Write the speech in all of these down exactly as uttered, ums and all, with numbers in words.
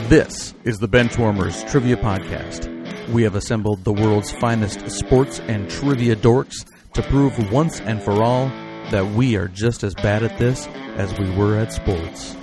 This is the Benchwarmers Trivia Podcast. We have assembled the world's finest sports and trivia dorks to prove once and for all that we are just as bad at this as we were at sports.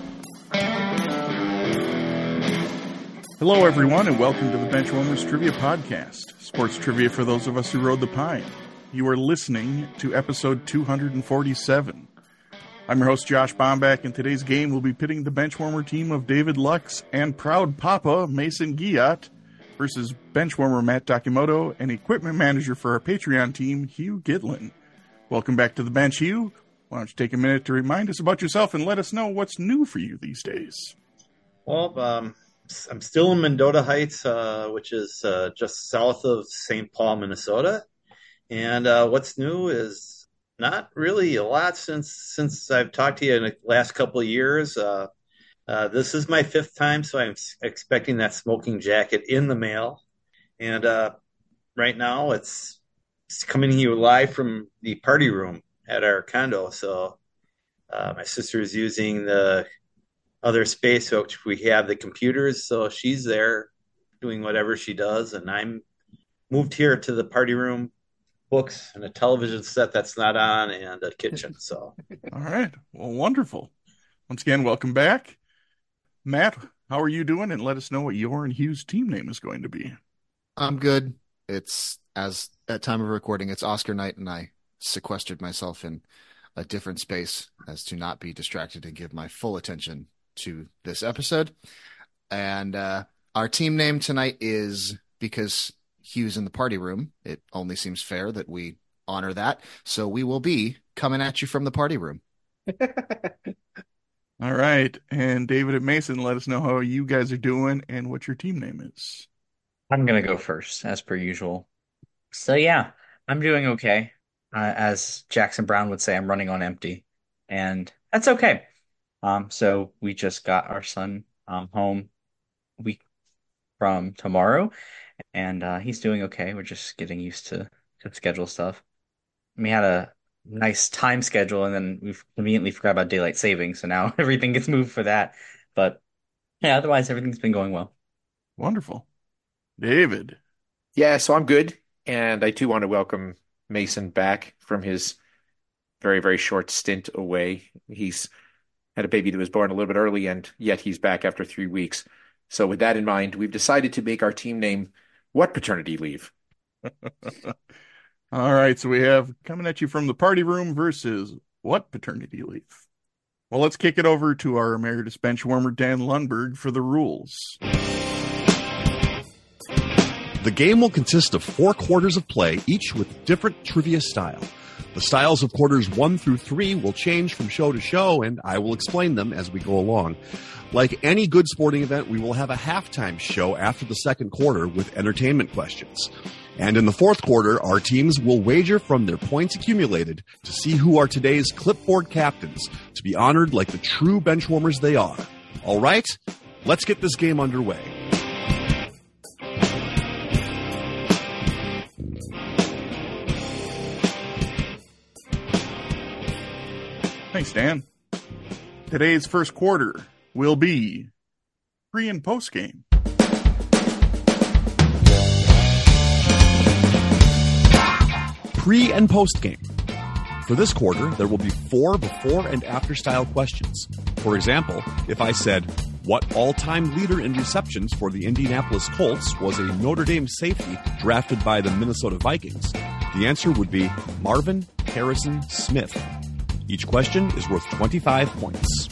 Hello, everyone, and welcome to the Benchwarmers Trivia Podcast, sports trivia for those of us who rode the pine. You are listening to episode two hundred forty-seven. I'm your host, Josh Bomback, and today's game will be pitting the Benchwarmer team of David Lux and proud papa Mason Guillat versus Benchwarmer Matt Takimoto and equipment manager for our Patreon team, Hugh Gitlin. Welcome back to the bench, Hugh. Why don't you take a minute to remind us about yourself and let us know what's new for you these days? Well, um, I'm still in Mendota Heights, uh, which is uh, just south of Saint Paul, Minnesota. And uh, what's new is not really a lot since since I've talked to you in the last couple of years. Uh, uh, this is my fifth time, so I'm expecting that smoking jacket in the mail. And uh, right now, it's, it's coming to you live from the party room at our condo. So uh, my sister is using the other space, which we have the computers. So she's there doing whatever she does, and I'm moved here to the party room. Books and a television set that's not on and a kitchen. So, all right. Well, wonderful. Once again, welcome back. Matt, how are you doing? And let us know what your and Hugh's team name is going to be. I'm good. It's as at time of recording, it's Oscar night, and I sequestered myself in a different space as to not be distracted and give my full attention to this episode. And uh, our team name tonight is, because Hugh's in the party room, it only seems fair that we honor that. So we will be coming at you from the party room. All right. And David and Mason, let us know how you guys are doing and what your team name is. I'm going to go first, as per usual. So, yeah, I'm doing okay. Uh, as Jackson Brown would say, I'm running on empty. And that's okay. Um, so we just got our son um, home a week from tomorrow. And uh, he's doing okay. We're just getting used to, to schedule stuff. We had a nice time schedule, and then we conveniently forgot about daylight savings, so now everything gets moved for that. But yeah, otherwise everything's been going well. Wonderful. David. Yeah, so I'm good. And I too want to welcome Mason back from his very, very short stint away. He's had a baby that was born a little bit early, and yet he's back after three weeks. So with that in mind, we've decided to make our team name What Paternity Leave? All right, so we have coming at you from the party room versus What Paternity Leave? Well, let's kick it over to our emeritus benchwarmer, Dan Lundberg, for the rules. The game will consist of four quarters of play, each with different trivia style. The styles of quarters one through three will change from show to show, and I will explain them as we go along. Like any good sporting event, we will have a halftime show after the second quarter with entertainment questions. And in the fourth quarter, our teams will wager from their points accumulated to see who are today's clipboard captains, to be honored like the true benchwarmers they are. All right, let's get this game underway. Thanks, Dan. Today's first quarter will be pre and post game. Pre and post game. For this quarter, there will be four before and after style questions. For example, if I said, what all-time leader in receptions for the Indianapolis Colts was a Notre Dame safety drafted by the Minnesota Vikings, the answer would be Marvin Harrison Smith. Each question is worth twenty-five points.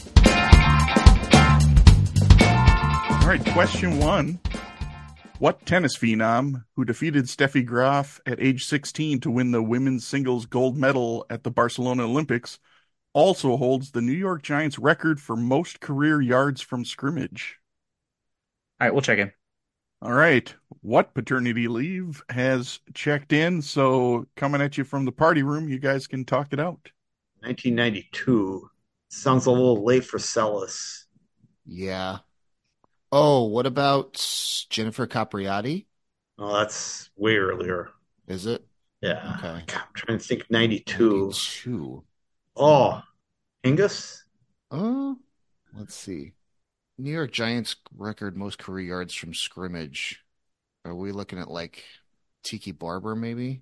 All right, question one. What tennis phenom who defeated Steffi Graf at age sixteen to win the women's singles gold medal at the Barcelona Olympics also holds the New York Giants record for most career yards from scrimmage? All right, we'll check in. All right. What paternity leave has checked in? So coming at you from the party room, you guys can talk it out. nineteen ninety-two. Sounds a little late for Celis. Yeah. Oh, what about Jennifer Capriati? Oh, that's way earlier. Is it? Yeah. Okay. God, I'm trying to think ninety-two. ninety-two. Oh, Hingis? Oh, let's see. New York Giants record most career yards from scrimmage. Are we looking at like Tiki Barber maybe?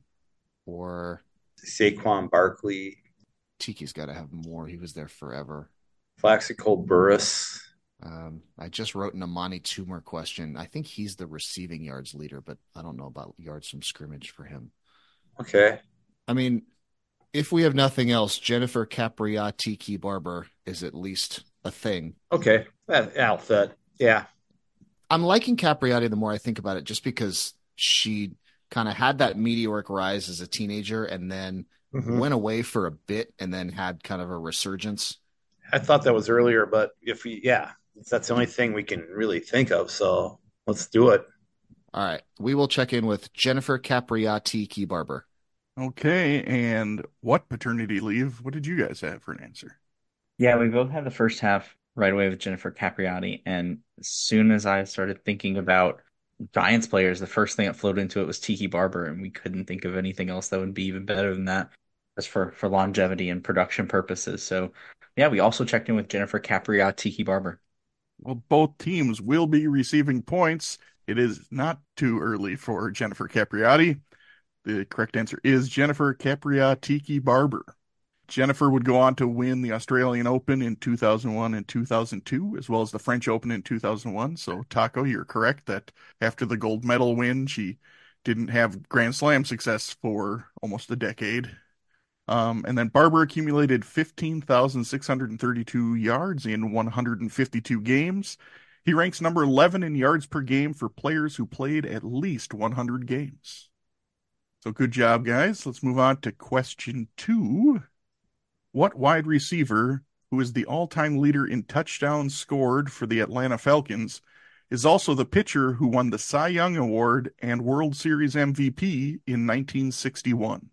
Or Saquon Barkley, Tiki's got to have more. He was there forever. Plaxico Burress. Um, I just wrote an Amani Toomer question. I think he's the receiving yards leader, but I don't know about yards from scrimmage for him. Okay. I mean, if we have nothing else, Jennifer Capriati Tiki Barber is at least a thing. Okay. That outfit. Yeah. I'm liking Capriati the more I think about it, just because she kind of had that meteoric rise as a teenager and then mm-hmm. went away for a bit and then had kind of a resurgence. I thought that was earlier, but if we, yeah, that's the only thing we can really think of. So let's do it. All right. We will check in with Jennifer Capriati Key Barber. Okay. And what paternity leave? What did you guys have for an answer? Yeah, we both had the first half right away with Jennifer Capriati. And as soon as I started thinking about Giants players, the first thing that flowed into it was Tiki Barber. And we couldn't think of anything else that would be even better than that as for, for longevity and production purposes. So, yeah, we also checked in with Jennifer Capriati Tiki Barber. Well, both teams will be receiving points. It is not too early for Jennifer Capriati. The correct answer is Jennifer Capriati Tiki Barber. Jennifer would go on to win the Australian Open in two thousand one and two thousand two, as well as the French Open in two thousand one. So, Taco, you're correct that after the gold medal win, she didn't have Grand Slam success for almost a decade. Um, and then Barber accumulated fifteen thousand six hundred thirty-two yards in one hundred fifty-two games. He ranks number eleven in yards per game for players who played at least one hundred games. So good job, guys. Let's move on to question two. What wide receiver, who is the all-time leader in touchdowns scored for the Atlanta Falcons, is also the pitcher who won the Cy Young Award and World Series M V P in nineteen sixty-one?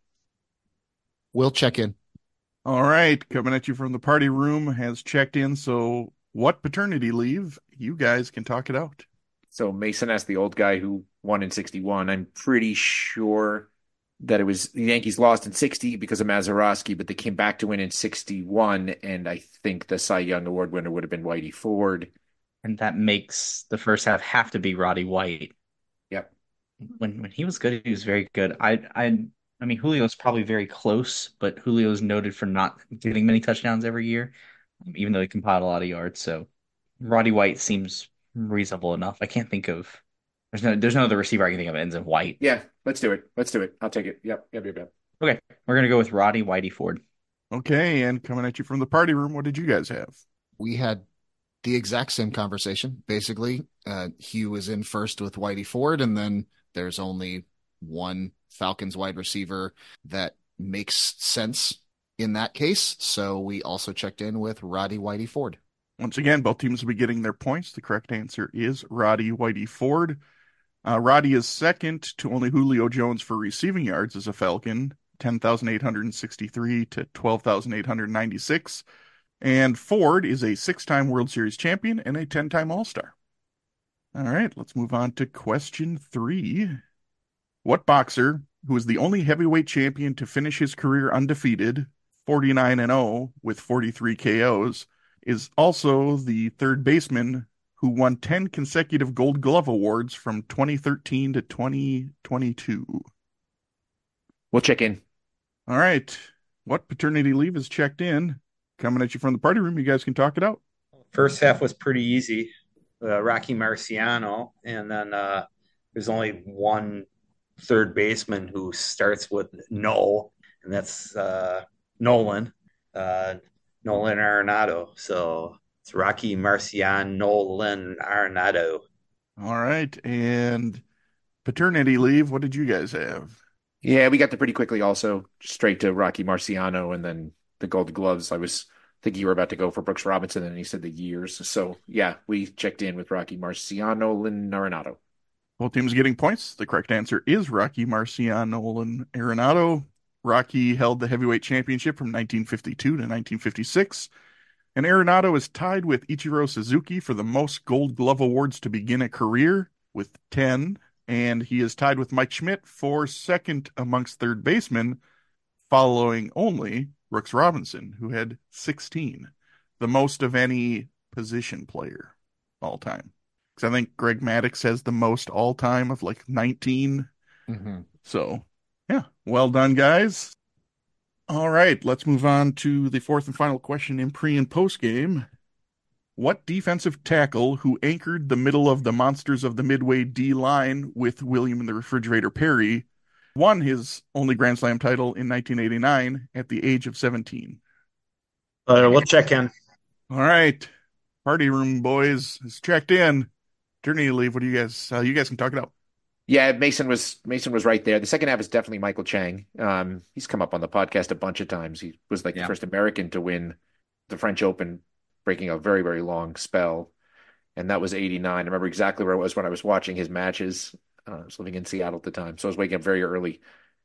We'll check in. All right. Coming at you from the party room has checked in. So what paternity leave? You guys can talk it out. So Mason asked the old guy who won in sixty-one. I'm pretty sure that it was the Yankees lost in sixty because of Mazeroski, but they came back to win in sixty-one. And I think the Cy Young Award winner would have been Whitey Ford. And that makes the first half have to be Roddy White. Yep. When when he was good, he was very good. I I I mean, Julio's probably very close, but Julio's noted for not getting many touchdowns every year, even though he compiled a lot of yards. So Roddy White seems reasonable enough. I can't think of there's no there's no other receiver I can think of that ends in White. Yeah, let's do it. Let's do it. I'll take it. Yep, yep, yep, yep. Okay, we're gonna go with Roddy Whitey Ford. Okay, and coming at you from the party room, what did you guys have? We had the exact same conversation. Basically, uh, Hugh was in first with Whitey Ford, and then there's only one Falcons wide receiver that makes sense in that case. So we also checked in with Roddy Whitey Ford. Once again, both teams will be getting their points. The correct answer is Roddy Whitey Ford. Uh, Roddy is second to only Julio Jones for receiving yards as a Falcon, ten thousand eight hundred sixty-three to twelve thousand eight hundred ninety-six. And Ford is a six-time World Series champion and a ten-time All-Star. All right, let's move on to question three. What boxer, who is the only heavyweight champion to finish his career undefeated, forty-nine and oh with forty-three K Os, is also the third baseman who won ten consecutive Gold Glove awards from twenty thirteen to twenty twenty-two? We'll check in. All right. What paternity leave is checked in? Coming at you from the party room, you guys can talk it out. First half was pretty easy. Uh, Rocky Marciano, and then uh, there's only one third baseman who starts with no, and that's uh, Nolan, uh, Nolan Arenado. So it's Rocky Marciano, Nolan Arenado. All right. And paternity leave, what did you guys have? Yeah, we got there pretty quickly also, straight to Rocky Marciano and then the Gold Gloves. I was thinking you were about to go for Brooks Robinson, and he said the years. So, yeah, we checked in with Rocky Marciano, Lynn Arenado. Both teams getting points. The correct answer is Rocky Marciano, Lynn Arenado. Rocky held the heavyweight championship from nineteen fifty-two to nineteen fifty-six. And Arenado is tied with Ichiro Suzuki for the most Gold Glove awards to begin a career with ten. And he is tied with Mike Schmidt for second amongst third basemen, following only Brooks Robinson, who had sixteen, the most of any position player. all time. Because I think Greg Maddux has the most all time of like nineteen. Mm-hmm. So, yeah, well done, guys. All right, let's move on to the fourth and final question in pre and post game. What defensive tackle who anchored the middle of the Monsters of the Midway D line with William and the Refrigerator Perry won his only Grand Slam title in nineteen eighty-nine at the age of seventeen? Uh, we'll check in. All right, party room boys is checked in. Paternity leave. What do you guys? Uh, you guys can talk it out. Yeah, Mason was Mason was right there. The second half is definitely Michael Chang. Um, he's come up on the podcast a bunch of times. He was like Yeah. the first American to win the French Open, breaking a very, very long spell. And that was eighty-nine. I remember exactly where I was when I was watching his matches. Uh, I was living in Seattle at the time, so I was waking up very early.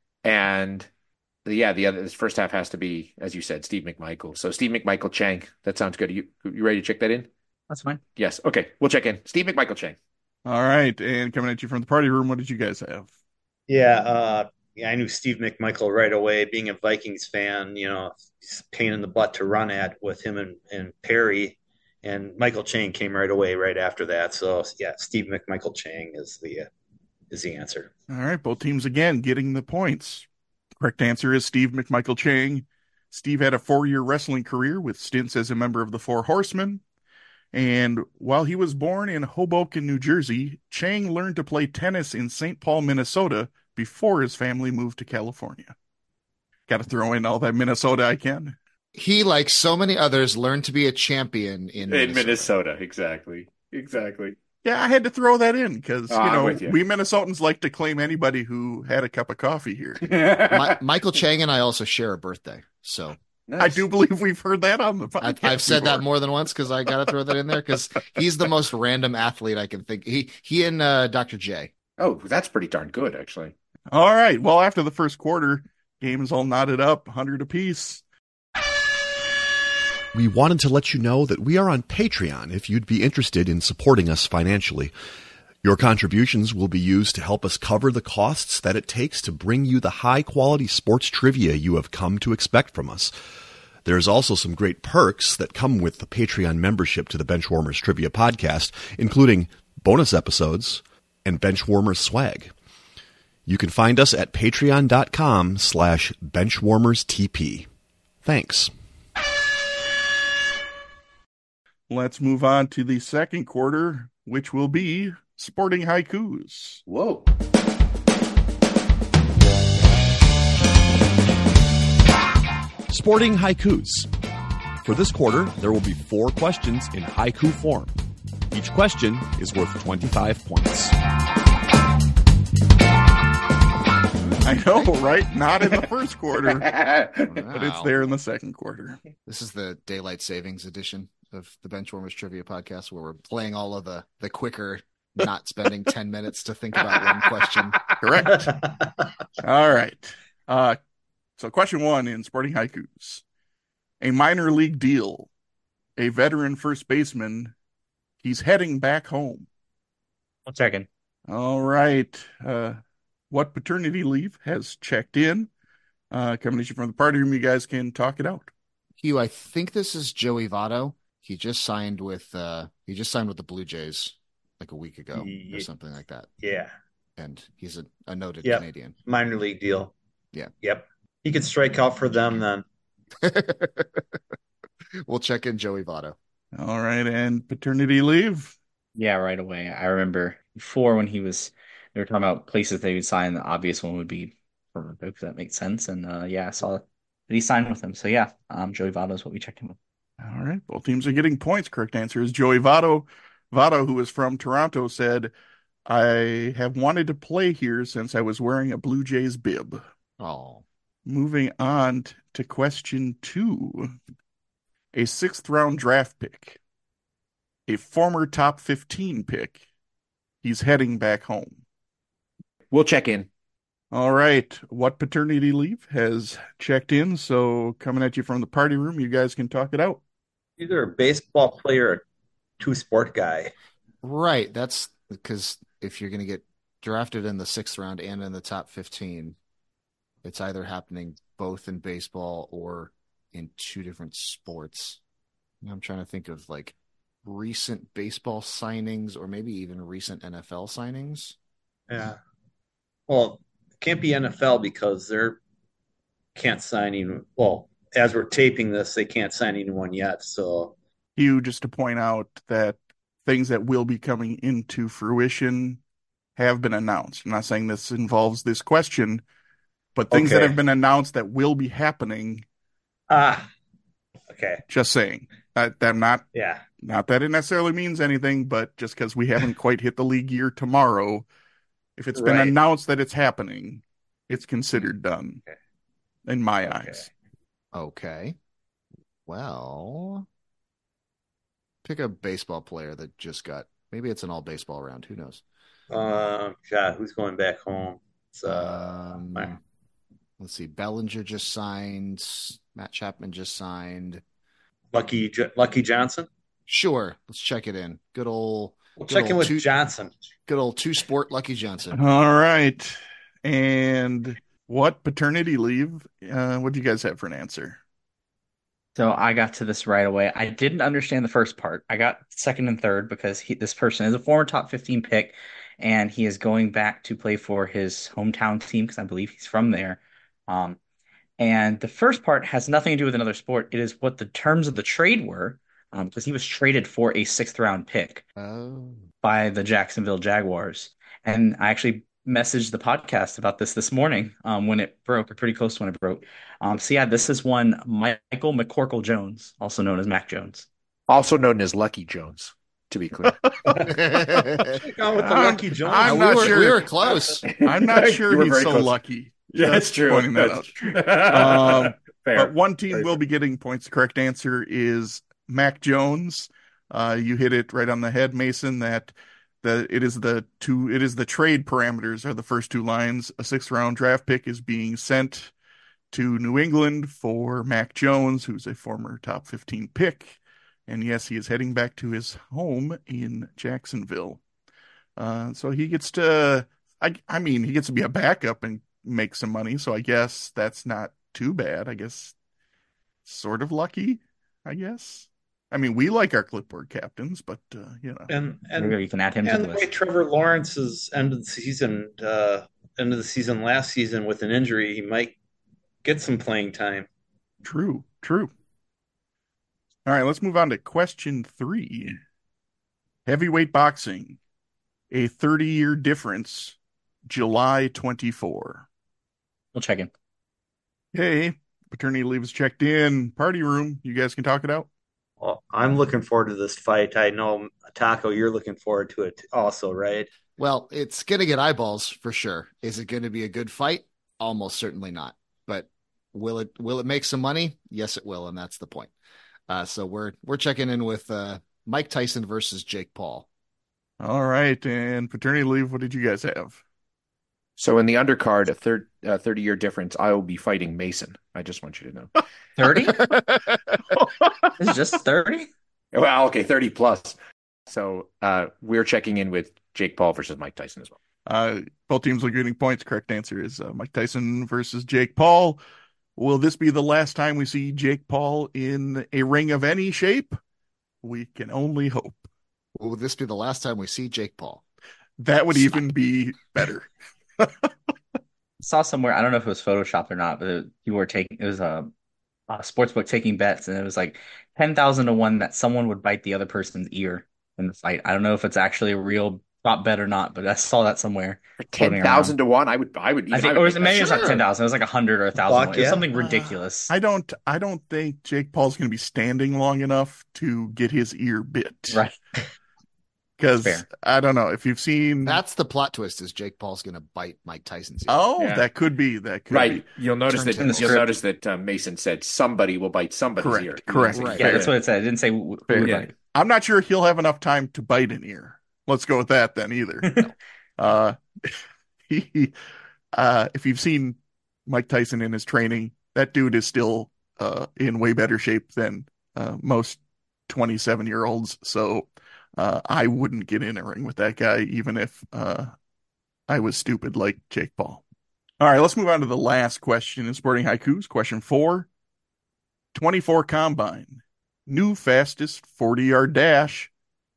And the, yeah, the other this first half has to be, as you said, Steve McMichael. So Steve McMichael Chang. That sounds good. Are you you ready to check that in? That's fine. Yes. Okay, we'll check in. Steve McMichael Chang. All right, and coming at you from the party room, what did you guys have? Yeah, uh, yeah, I knew Steve McMichael right away. Being a Vikings fan, you know, it's a pain in the butt to run at with him and, and Perry. And Michael Chang came right away right after that. So yeah, Steve McMichael Chang is the uh, is the answer. All right, both teams again getting the points. Correct answer is Steve McMichael Chang. Steve had a four-year wrestling career with stints as a member of the Four Horsemen. And while he was born in Hoboken, New Jersey, Chang learned to play tennis in Saint Paul, Minnesota before his family moved to California. Got to throw in all that Minnesota I can. He, like so many others, learned to be a champion in Minnesota. In Minnesota, exactly. Exactly. Yeah, I had to throw that in because, Oh, you I'm know, with you. we Minnesotans like to claim anybody who had a cup of coffee here. Mi- Michael Chang and I also share a birthday, so I do believe we've heard that on the podcast. I've, I've said before. that more than once because I got to throw that in there because he's the most random athlete I can think. He he and uh, Doctor J. Oh, that's pretty darn good, actually. All right. Well, after the first quarter, game's all knotted up, one hundred apiece. We wanted to let you know that we are on Patreon if you'd be interested in supporting us financially. Your contributions will be used to help us cover the costs that it takes to bring you the high-quality sports trivia you have come to expect from us. There's also some great perks that come with the Patreon membership to the Benchwarmers Trivia Podcast, including bonus episodes and Benchwarmers swag. You can find us at patreon.com slash benchwarmerstp. Thanks. Let's move on to the second quarter, which will be Sporting Haikus. Whoa. Sporting Haikus. For this quarter, there will be four questions in haiku form. Each question is worth twenty-five points. I know, right? Not in the first quarter, but Wow. it's there in the second quarter. This is the daylight savings edition of the Benchwarmers Trivia Podcast, where we're playing all of the the quicker, not spending ten minutes to think about one question. Correct. All right. Uh, so question one in Sporting Haikus. A minor league deal. A veteran first baseman. He's heading back home. I'll check in. All right. Uh, what paternity leave has checked in? Uh, coming at you from the party room, you guys can talk it out. Hugh, I think this is Joey Votto. He just signed with uh he just signed with the Blue Jays like a week ago Ye- or something like that. Yeah, And he's a, a noted Yep. Canadian. minor league deal. Yeah. Yep. He could strike out for them then. We'll check in Joey Votto. All right. And paternity leave. Yeah, right away. I remember before when he was, they were talking about places they would sign. The obvious one would be Toronto, because that makes sense. And uh, yeah, I saw that he signed with them. So yeah, um, Joey Votto is what we checked him with. All right. Both teams are getting points. Correct answer is Joey Votto. Votto, who is from Toronto, said, I have wanted to play here since I was wearing a Blue Jays bib. Oh, Moving on t- to question two. A sixth round draft pick. A former top fifteen pick. He's heading back home. We'll check in. All right. What paternity leave has checked in? So coming at you from the party room, you guys can talk it out. Either a baseball player or two sport guy. right. That's because if you're going to get drafted in the sixth round and in the top fifteen, it's either happening both in baseball or in two different sports. I'm trying to think of like recent baseball signings or maybe even recent N F L signings. Yeah. Well, it can't be N F L because they're can't sign even. Well, as we're taping this, they can't sign anyone yet. So, You just to point out that things that will be coming into fruition have been announced. I'm not saying this involves this question, but things that Okay. have been announced that will be happening. ah, okay, Just saying. That I'm not yeah, not that it necessarily means anything, but just because we haven't quite hit the league year tomorrow, if it's been Right. announced that it's happening, it's considered done. Okay. In my Okay. eyes. Okay. Well, pick a baseball player that just got, maybe it's an all baseball round. Who knows? Uh, God, who's going back home? It's, uh, Um, my- let's see. Bellinger just signed. Matt Chapman just signed. Lucky Jo- Lucky Johnson. Sure. Let's check it in. Good old, We'll Good check in old with two- Johnson. good old two sport Lucky Johnson. All right. And what paternity leave? Uh, what do you guys have for an answer? So I got to this right away. I didn't understand the first part. I got second and third because he, this person is a former top fifteen pick, and he is going back to play for his hometown team because I believe he's from there. Um, and the first part has nothing to do with another sport. It is what the terms of the trade were, um, because he was traded for a sixth round pick Oh. by the Jacksonville Jaguars. And I actually messaged the podcast about this this morning um, when it broke, or pretty close to when it broke. Um, so yeah, this is one Michael McCorkle Jones, also known as Mac Jones. Also known as Lucky Jones, to be clear. Gone with the I'm- Lucky Jones. I'm we, not were, sure. we were close. I'm not You sure were he's very so close. lucky. Yeah, that's Just true. pointing that That's out. true. Um, Fair. But one team Very will fair. be getting points. The correct answer is Mac Jones. Uh, you hit it right on the head, Mason, that the it is the two it is the trade parameters are the first two lines. A sixth round draft pick is being sent to New England for Mac Jones, who's a former top fifteen pick. And yes, he is heading back to his home in Jacksonville. Uh, so he gets to I I mean, he gets to be a backup and make some money, so I guess that's not too bad. I guess sort of lucky, I guess. I mean, we like our clipboard captains, but uh, you know. and and Maybe you can add him to and the the way list. Trevor Lawrence's end of the season, uh, end of the season last season with an injury, he might get some playing time. True, true. All right, let's move on to question three. Heavyweight boxing, a thirty-year difference, July twenty-fourth. We'll check in. Hey, paternity leave is checked in. Party room, you guys can talk it out. Well, I'm looking forward to this fight. I know, Taco, you're looking forward to it also, right? Well, it's going to get eyeballs for sure. Is it going to be a good fight? Almost certainly not. But will it will it make some money? Yes, it will, and that's the point. Uh, so we're we're checking in with uh, Mike Tyson versus Jake Paul. All right, and paternity leave, what did you guys have? So in the undercard, a third, uh, thirty-year difference, I will be fighting Mason. I just want you to know. thirty? This is just thirty? Well, okay, thirty plus. So uh, we're checking in with Jake Paul versus Mike Tyson as well. Uh, both teams are getting points. Correct answer is uh, Mike Tyson versus Jake Paul. Will this be the last time we see Jake Paul in a ring of any shape? We can only hope. Will this be the last time we see Jake Paul? That would even be better. Saw somewhere, I don't know if it was Photoshopped or not, but it, you were taking, it was a, a sports book taking bets, and it was like ten thousand to one that someone would bite the other person's ear in the fight. I don't know if it's actually a real prop bet or not, but I saw that somewhere. Ten thousand to one, I would, I would, even, I think, I would or was it, make maybe that it's not sure. ten thousand, it was like a hundred or a thousand. Fuck It was yeah. something ridiculous. I don't. I don't think Jake Paul's going to be standing long enough to get his ear bit. Right. Because Fair. I don't know if you've seen. That's the plot twist: is Jake Paul's going to bite Mike Tyson's ear. Oh, Yeah. that could be. That could Right. be. You'll notice Turn that to the you'll script. notice that uh, Mason said somebody will bite somebody's Correct, ear. correct. Right. Yeah, that's what it said. It didn't say who Fair. would Yeah. bite. I'm not sure he'll have enough time to bite an ear. Let's go with that then. Either. uh, he, uh, if you've seen Mike Tyson in his training, that dude is still uh in way better shape than uh, most twenty-seven year olds. So uh, I wouldn't get in a ring with that guy, even if uh, I was stupid like Jake Paul. All right, let's move on to the last question in Sporting Haikus. Question four. twenty-four Combine. New fastest forty-yard dash.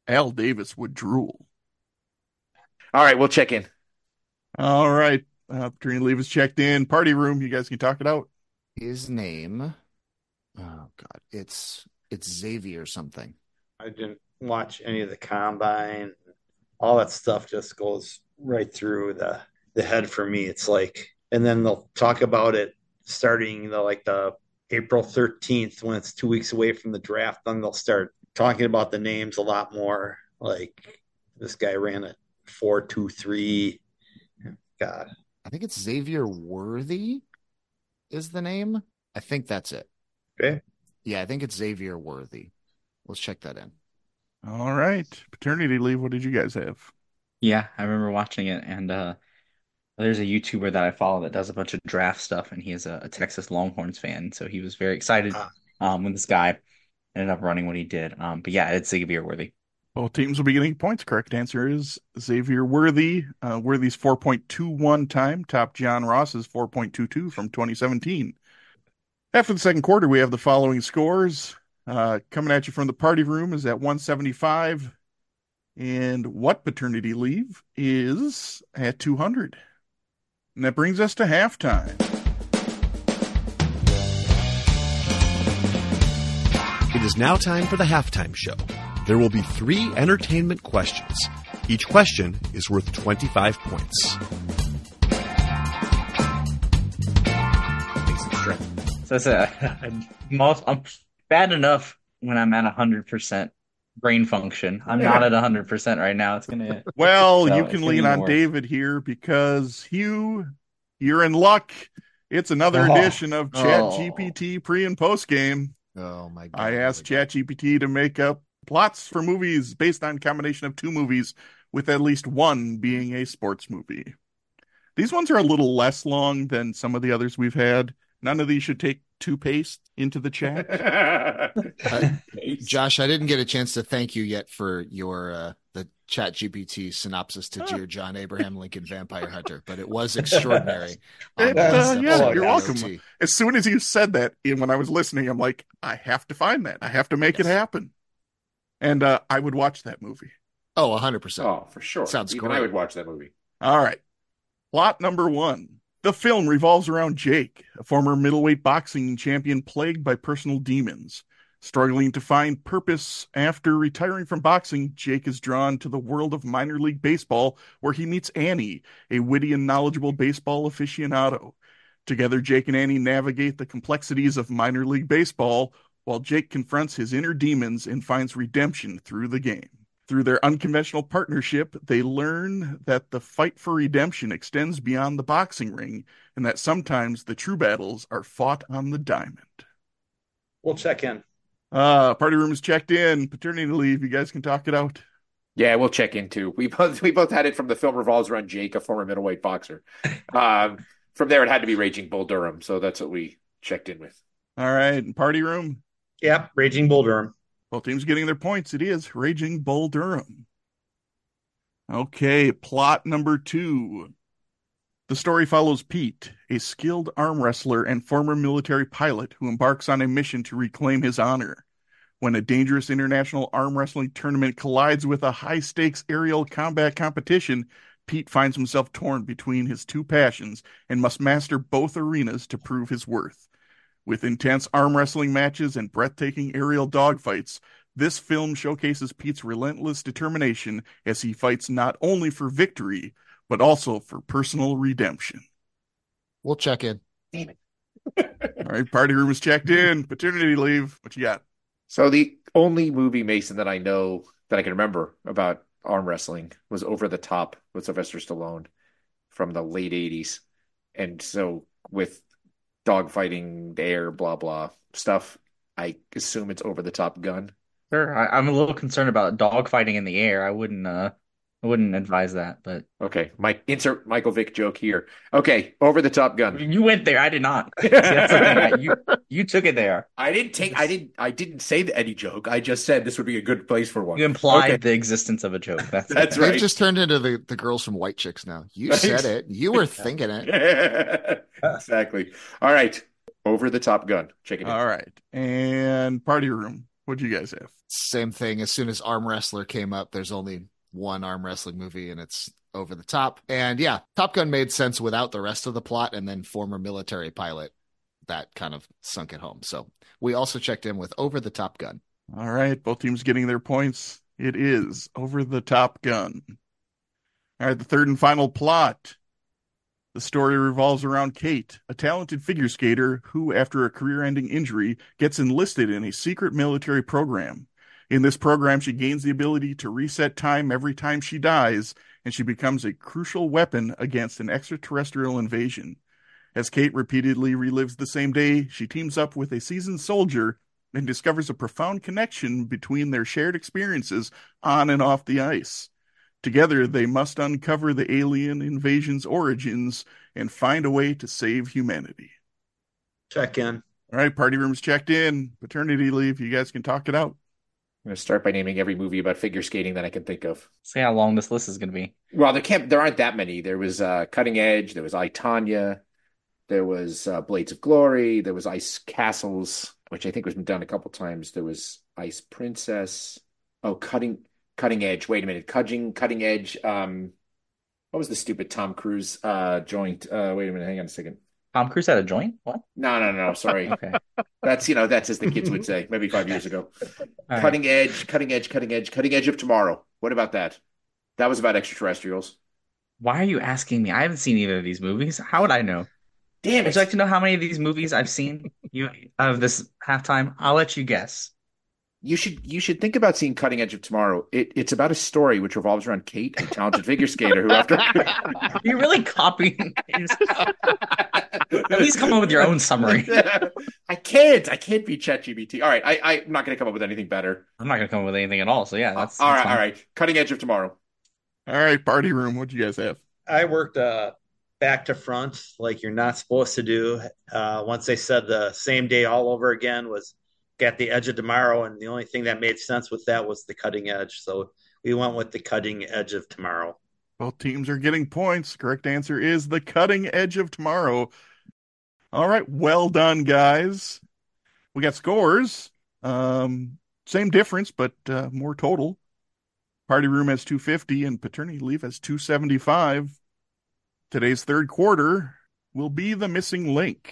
Al Davis would drool. All right, we'll check in. All right. Uh, Paternity leave is checked in. Party room. You guys can talk it out. His name, oh God, it's it's Xavier something. I didn't watch any of the combine. All that stuff just goes right through the, the head for me. It's like, and then they'll talk about it starting the like the April thirteenth when it's two weeks away from the draft. Then they'll start talking about the names a lot more. Like this guy ran it four two three. God, I think it's Xavier Worthy is the name. I think that's it. okay. Yeah, I think it's Xavier Worthy. Let's check that in. All right. Paternity leave. What did you guys have? Yeah, I remember watching it, and uh, there's a YouTuber that I follow that does a bunch of draft stuff, and he is a, a Texas Longhorns fan, so he was very excited Ah. um, when this guy ended up running what he did. Um, but yeah, it's Xavier Worthy. Both teams will be getting points. Correct answer is Xavier Worthy. Uh, Worthy's four point two one time topped John Ross's four point two two from twenty seventeen. After the second quarter, we have the following scores. Uh, coming at you from the party room is at one seventy-five. And what paternity leave is at two hundred. And that brings us to halftime. It is now time for the halftime show. There will be three entertainment questions. Each question is worth twenty-five points. So it's a, most, I'm bad enough when I'm at one hundred percent brain function. I'm not at one hundred percent right now. It's gonna. Well, So you it's can gonna lean be on more. David here because Hugh, you're in luck. It's another Oh. edition of ChatGPT pre and post game. Oh my God. I asked ChatGPT to make up plots for movies based on combination of two movies, with at least one being a sports movie. These ones are a little less long than some of the others we've had. None of these should take two paste into the chat. Uh, Josh, I didn't get a chance to thank you yet for your uh, the Chat G P T synopsis to Dear John Abraham Lincoln Vampire Hunter, but it was extraordinary. on It, this uh, yeah, episode you're of welcome. O T. As soon as you said that, and when I was listening, I'm like, I have to find that. I have to make Yes. it happen. And uh, I would watch that movie. Oh, one hundred percent. Oh, for sure. Sounds Even great. I would watch that movie. All right. Plot number one. The film revolves around Jake, a former middleweight boxing champion plagued by personal demons. Struggling to find purpose after retiring from boxing, Jake is drawn to the world of minor league baseball, where he meets Annie, a witty and knowledgeable baseball aficionado. Together, Jake and Annie navigate the complexities of minor league baseball, while Jake confronts his inner demons and finds redemption through the game. Through their unconventional partnership, they learn that the fight for redemption extends beyond the boxing ring, and that sometimes the true battles are fought on the diamond. We'll check in. Uh, party room is checked in. Paternity leave. You guys can talk it out. Yeah, we'll check in too. We both we both had it from the film revolves around Jake, a former middleweight boxer. Um, from there, it had to be Raging Bull Durham, so that's what we checked in with. All right, and party room. Yep, Raging Bull Durham. Both teams getting their points. It is Raging Bull Durham. Okay, plot number two. The story follows Pete, a skilled arm wrestler and former military pilot who embarks on a mission to reclaim his honor. When a dangerous international arm wrestling tournament collides with a high-stakes aerial combat competition, Pete finds himself torn between his two passions and must master both arenas to prove his worth. With intense arm wrestling matches and breathtaking aerial dogfights, this film showcases Pete's relentless determination as he fights not only for victory, but also for personal redemption. We'll check in. All right, party room is checked in. Paternity leave. What you got? So the only movie, Mason, that I know that I can remember about arm wrestling was Over the Top with Sylvester Stallone from the late eighties. And so with dogfighting, air, blah, blah stuff, I assume it's Over the Top Gun. Sure, I, I'm a little concerned about dogfighting in the air. I wouldn't, uh, I wouldn't advise that. But Okay, Mike, insert Michael Vick joke here. Okay, Over the Top Gun. you went there. I did not. See, that's the thing. I, you, you took it there. I didn't take. I didn't. I didn't say the any joke. I just said this would be a good place for one. You implied Okay. the existence of a joke. That's That's the right. They've just turned into the, the girls from White Chicks now. You said it. You were thinking it. Exactly. All right. Over the Top Gun. Check it out. All right, and party room. What'd you guys have? Same thing. As soon as Arm Wrestler came up, there's only one arm wrestling movie, and it's Over the Top. And yeah, Top Gun made sense without the rest of the plot, and then former military pilot, that kind of sunk it home. So we also checked in with Over the Top Gun. All right, both teams getting their points. It is Over the Top Gun. All right, the third and final plot. The story revolves around Kate, a talented figure skater who, after a career-ending injury, gets enlisted in a secret military program. In this program, she gains the ability to reset time every time she dies, and she becomes a crucial weapon against an extraterrestrial invasion. As Kate repeatedly relives the same day, she teams up with a seasoned soldier and discovers a profound connection between their shared experiences on and off the ice. Together, they must uncover the alien invasion's origins and find a way to save humanity. Check in. All right, party room's checked in. Paternity leave. You guys can talk it out. I'm going to start by naming every movie about figure skating that I can think of. See how long this list is going to be. Well, there can't. There aren't that many. There was uh, Cutting Edge. There was I, Tonya. There was uh, Blades of Glory. There was Ice Castles, which I think was been done a couple times. There was Ice Princess. Oh, Cutting Cutting Edge. Wait a minute. Cutting Cutting Edge. Um, what was the stupid Tom Cruise uh, joint? Uh, wait a minute. Hang on a second. Tom Cruise had a joint? What? No, no, no. Sorry. Okay. That's, you know, that's as the kids would say, maybe five years ago. All Cutting right. Edge, Cutting Edge, Cutting Edge, Cutting Edge of Tomorrow. What about that? That was about extraterrestrials. Why are you asking me? I haven't seen either of these movies. How would I know? Damn Would it. you like to know how many of these movies I've seen you of this halftime? I'll let you guess. You should you should think about seeing Cutting Edge of Tomorrow. It, it's about a story which revolves around Kate, a talented figure skater who after Are you really copying? At least come up with your own summary. I can't. I can't be ChatGPT. All right, I, I'm not going to come up with anything better. I'm not going to come up with anything at all. So yeah, that's all that's right. fine. All right. Cutting Edge of Tomorrow. All right, party room. What'd you guys have? I worked uh, back to front like you're not supposed to do. Uh, once they said the same day all over again was at the edge of tomorrow, and the only thing that made sense with that was the cutting edge. So we went with the cutting edge of tomorrow. Both teams are getting points. Correct answer is the cutting edge of tomorrow. All right, well done, guys. We got scores. Um, same difference, but uh, more total. Party room has two fifty and paternity leave has two seventy-five. Today's third quarter will be the missing link.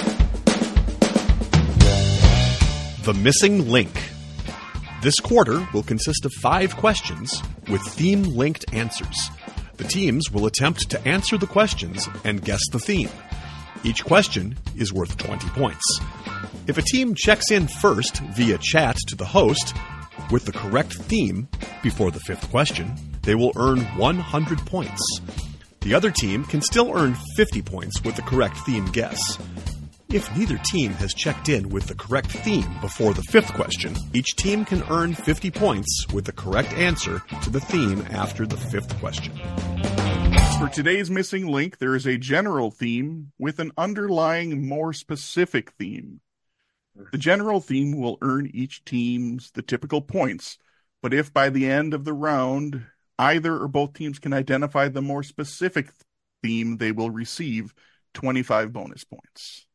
The Missing Link. This quarter will consist of five questions with theme-linked answers. The teams will attempt to answer the questions and guess the theme. Each question is worth twenty points. If a team checks in first via chat to the host with the correct theme before the fifth question, they will earn one hundred points. The other team can still earn fifty points with the correct theme guess. If neither team has checked in with the correct theme before the fifth question, each team can earn fifty points with the correct answer to the theme after the fifth question. For today's missing link, there is a general theme with an underlying, more specific theme. The general theme will earn each team's the typical points, but if by the end of the round, either or both teams can identify the more specific theme, they will receive twenty-five bonus points.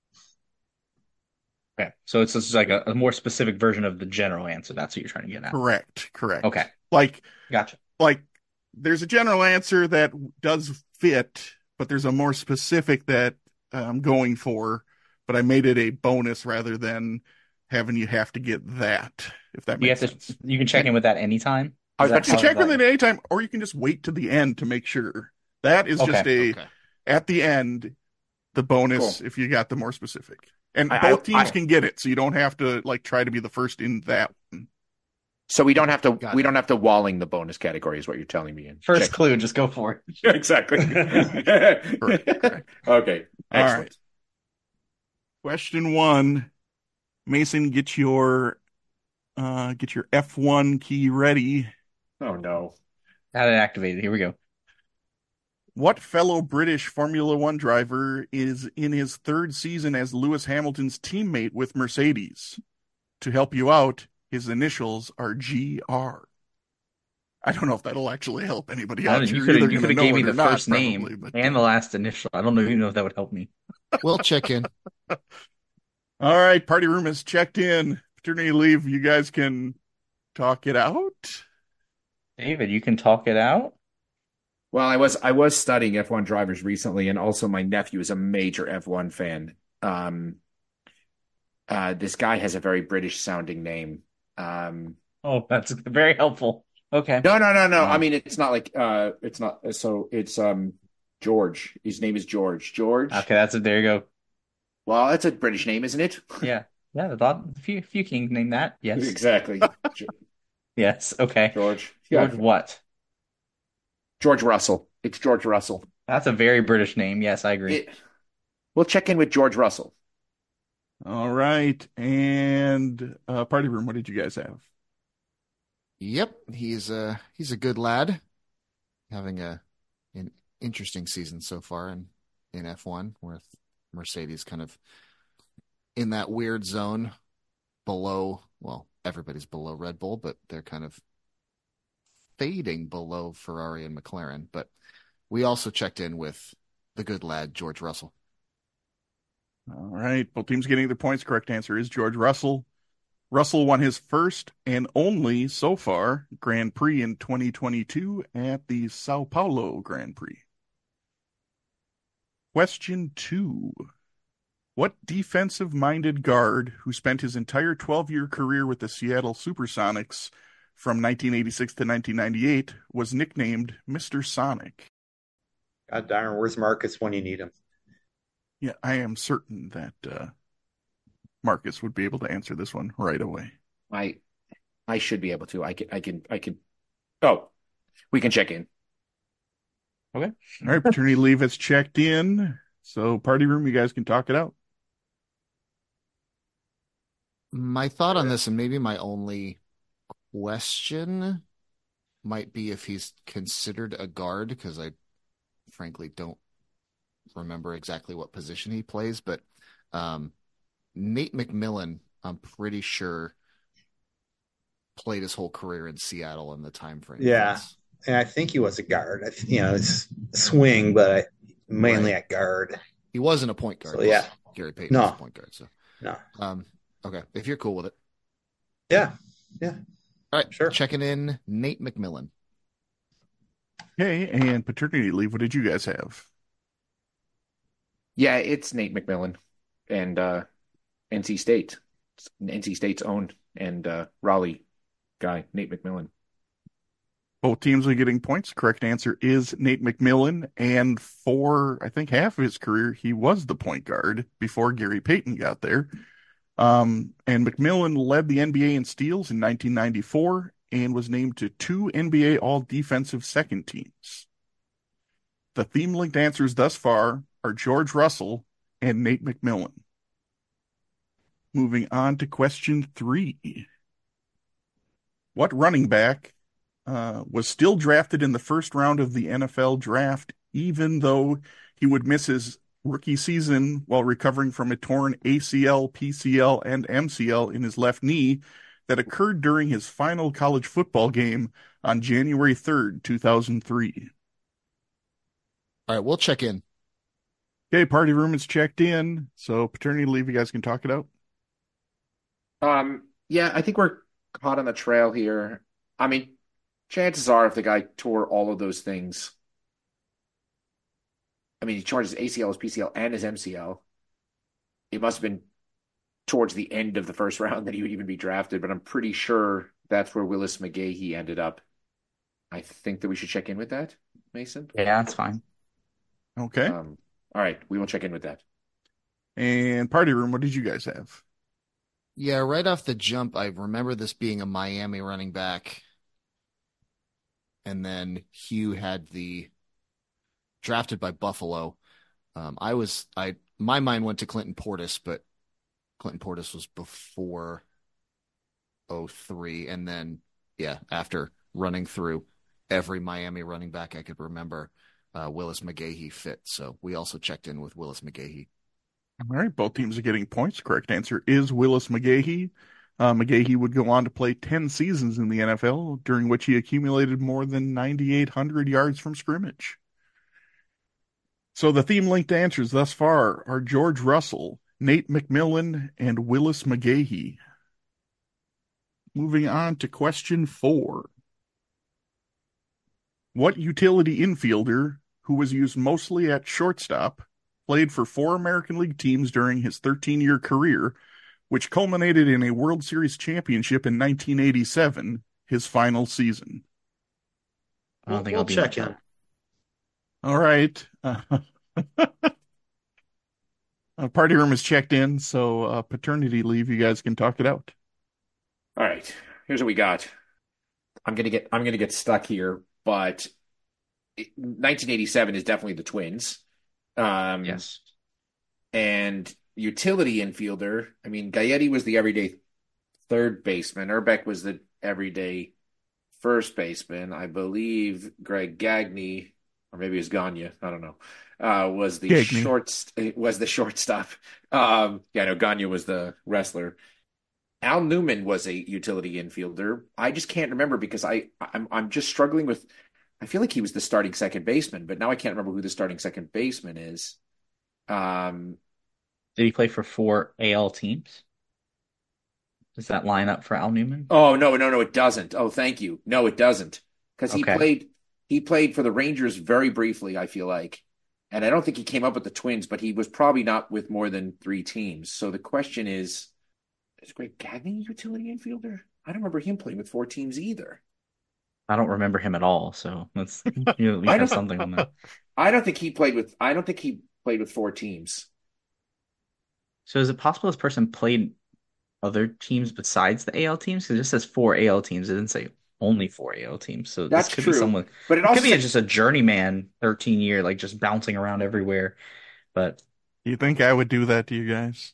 Okay, so it's just like a, a more specific version of the general answer. That's what you're trying to get at. Correct, correct. Okay, Like, gotcha. like there's a general answer that does fit, but there's a more specific that I'm going for, but I made it a bonus rather than having you have to get that, if that You makes have sense. to. You can check in with that anytime. I was Is that about to You say, how check with that- it anytime, or you can just wait to the end to make sure. That is Okay. just a, Okay. at the end, the bonus Cool. if you got the more specific. And I- both I- teams I- can get it, so you don't have to like try to be the first in that one. So we don't have to. Got we it. don't have to walling the bonus category, is what you're telling me. In First Check. clue, just go for it. exactly. Correct, correct. Okay. All Excellent. right. Question one. Mason, get your uh get your F one key ready. Oh no. Got it activated. Here we go. What fellow British Formula One driver is in his third season as Lewis Hamilton's teammate with Mercedes? To help you out, his initials are G R. I don't know if that'll actually help anybody I out. don't- you You're could either have you gonna could have know gave me it the or not, first probably, name but- and the last initial. I don't know even know if that would help me. We'll check in. All right, party room has checked in. paternity leave, you guys can talk it out. David, you can talk it out. Well, I was I was studying F one drivers recently, and also my nephew is a major F one fan. Um, uh, this guy has a very British sounding name. Um, Oh, that's very helpful. Okay. no, no, no, no. Um, I mean, it's not like uh, it's not. So it's um George. His name is George. George. Okay, that's it. There you go. Well, that's a British name, isn't it? Yeah. Yeah, the thought a few few kings named that. Yes. Exactly. Ge- Yes. Okay. George. Yeah. George what? George Russell. It's George Russell. That's a very British name. Yes, I agree. It, we'll check in with George Russell. All right. And uh, party room, what did you guys have? Yep, he's a he's a good lad, having a an interesting season so far in in F one, with Mercedes kind of in that weird zone below. Well, everybody's below Red Bull, but they're kind of fading below Ferrari and McLaren. But we also checked in with the good lad George Russell. All right. Both teams getting their points. Correct answer is George Russell. Russell won his first and only, so far, Grand Prix in twenty twenty-two at the Sao Paulo Grand Prix. Question two. What defensive-minded guard who spent his entire twelve-year career with the Seattle Supersonics from nineteen eighty-six to nineteen ninety-eight was nicknamed Mister Sonic? God darn, where's Marcus when you need him? Yeah, I am certain that uh, Marcus would be able to answer this one right away. I I should be able to. I can I can I can Oh, we can check in. Okay. All right, paternity leave has checked in. So party room, you guys can talk it out. My thought on this, and maybe my only question, might be if he's considered a guard, because I frankly don't remember exactly what position he plays, but um, Nate McMillan, I'm pretty sure, played his whole career in Seattle in the time frame. Yeah. And I think he was a guard. I th- You know, it's swing, but I, mainly Right. at guard. He wasn't a point guard. So, yeah. Gary Payton No. was a point guard. So, No. um, okay, if you're cool with it. Yeah. Yeah. All right, Sure. checking in Nate McMillan. Okay, and paternity leave, what did you guys have? Yeah, it's Nate McMillan and uh, N C State. It's N C State's own and uh, Raleigh guy, Nate McMillan. Both teams are getting points. Correct answer is Nate McMillan. And for, I think, half of his career, he was the point guard before Gary Payton got there. Um, and McMillan led the N B A in steals in nineteen ninety-four and was named to two N B A All-Defensive Second Teams. The theme-linked answers thus far are George Russell and Nate McMillan. Moving on to question three. What running back uh, was still drafted in the first round of the N F L draft, even though he would miss his rookie season while recovering from a torn A C L, P C L, and M C L in his left knee that occurred during his final college football game on January third, two thousand three? All right, we'll check in. Okay, party room is checked in, so paternity leave, you guys can talk it out. Um, yeah, I think we're caught on the trail here. I mean, chances are if the guy tore all of those things, I mean, he tore his A C L, his P C L, and his M C L. It must have been towards the end of the first round that he would even be drafted, but I'm pretty sure that's where Willis McGahee ended up. I think that we should check in with that, Mason. Yeah, that's fine. Okay, Um, all right, we will check in with that. and party room, what did you guys have? Yeah, right off the jump, I remember this being a Miami running back. And then Hugh had the drafted by Buffalo. Um, I was, I, my mind went to Clinton Portis, but Clinton Portis was before oh three. And then, yeah, after running through every Miami running back I could remember, uh, Willis McGahee fit. So we also checked in with Willis McGahee. All right, both teams are getting points. Correct answer is Willis McGahee. Uh, McGahee would go on to play ten seasons in the N F L, during which he accumulated more than ninety-eight hundred yards from scrimmage. So the theme-linked answers thus far are George Russell, Nate McMillan, and Willis McGahee. moving on to question four. What utility infielder, who was used mostly at shortstop, played for four American League teams during his thirteen-year career, which culminated in a World Series championship in nineteen eighty-seven, his final season? I don't think we'll I'll be check much in. help. All right. Uh, uh, party room is checked in, so uh, paternity leave, you guys can talk it out. All right, here's what we got. I'm gonna get I'm gonna get stuck here, but it- nineteen eighty-seven is definitely the Twins. Um, Yes. and utility infielder. I mean, Gaetti was the everyday third baseman. Urbeck was the everyday first baseman. I believe Greg Gagne, or maybe it was Gagne, I don't know, uh, was the Gagne. short was the shortstop. Um, yeah, no, Gagne was the wrestler. Al Newman was a utility infielder. I just can't remember because I I'm I'm just struggling with. I feel like he was the starting second baseman, but now I can't remember who the starting second baseman is. Um, Did he play for four A L teams? Does that line up for Al Newman? oh no, no, no, it doesn't. Oh, thank you. No, it doesn't. Because he Okay. played he played for the Rangers very briefly, I feel like. And I don't think he came up with the Twins, but he was probably not with more than three teams. So the question is, is Greg Gagne a utility infielder? I don't remember him playing with four teams either. I don't remember him at all, so let's you at least I have don't- something on that. I don't think he played with I don't think he played with four teams. So is it possible this person played other teams besides the A L teams? Because it just says four A L teams. It didn't say only four A L teams. So That's this could true. be someone. But it It also could be said- just a journeyman, thirteen year, like just bouncing around everywhere. But You think I would do that to you guys?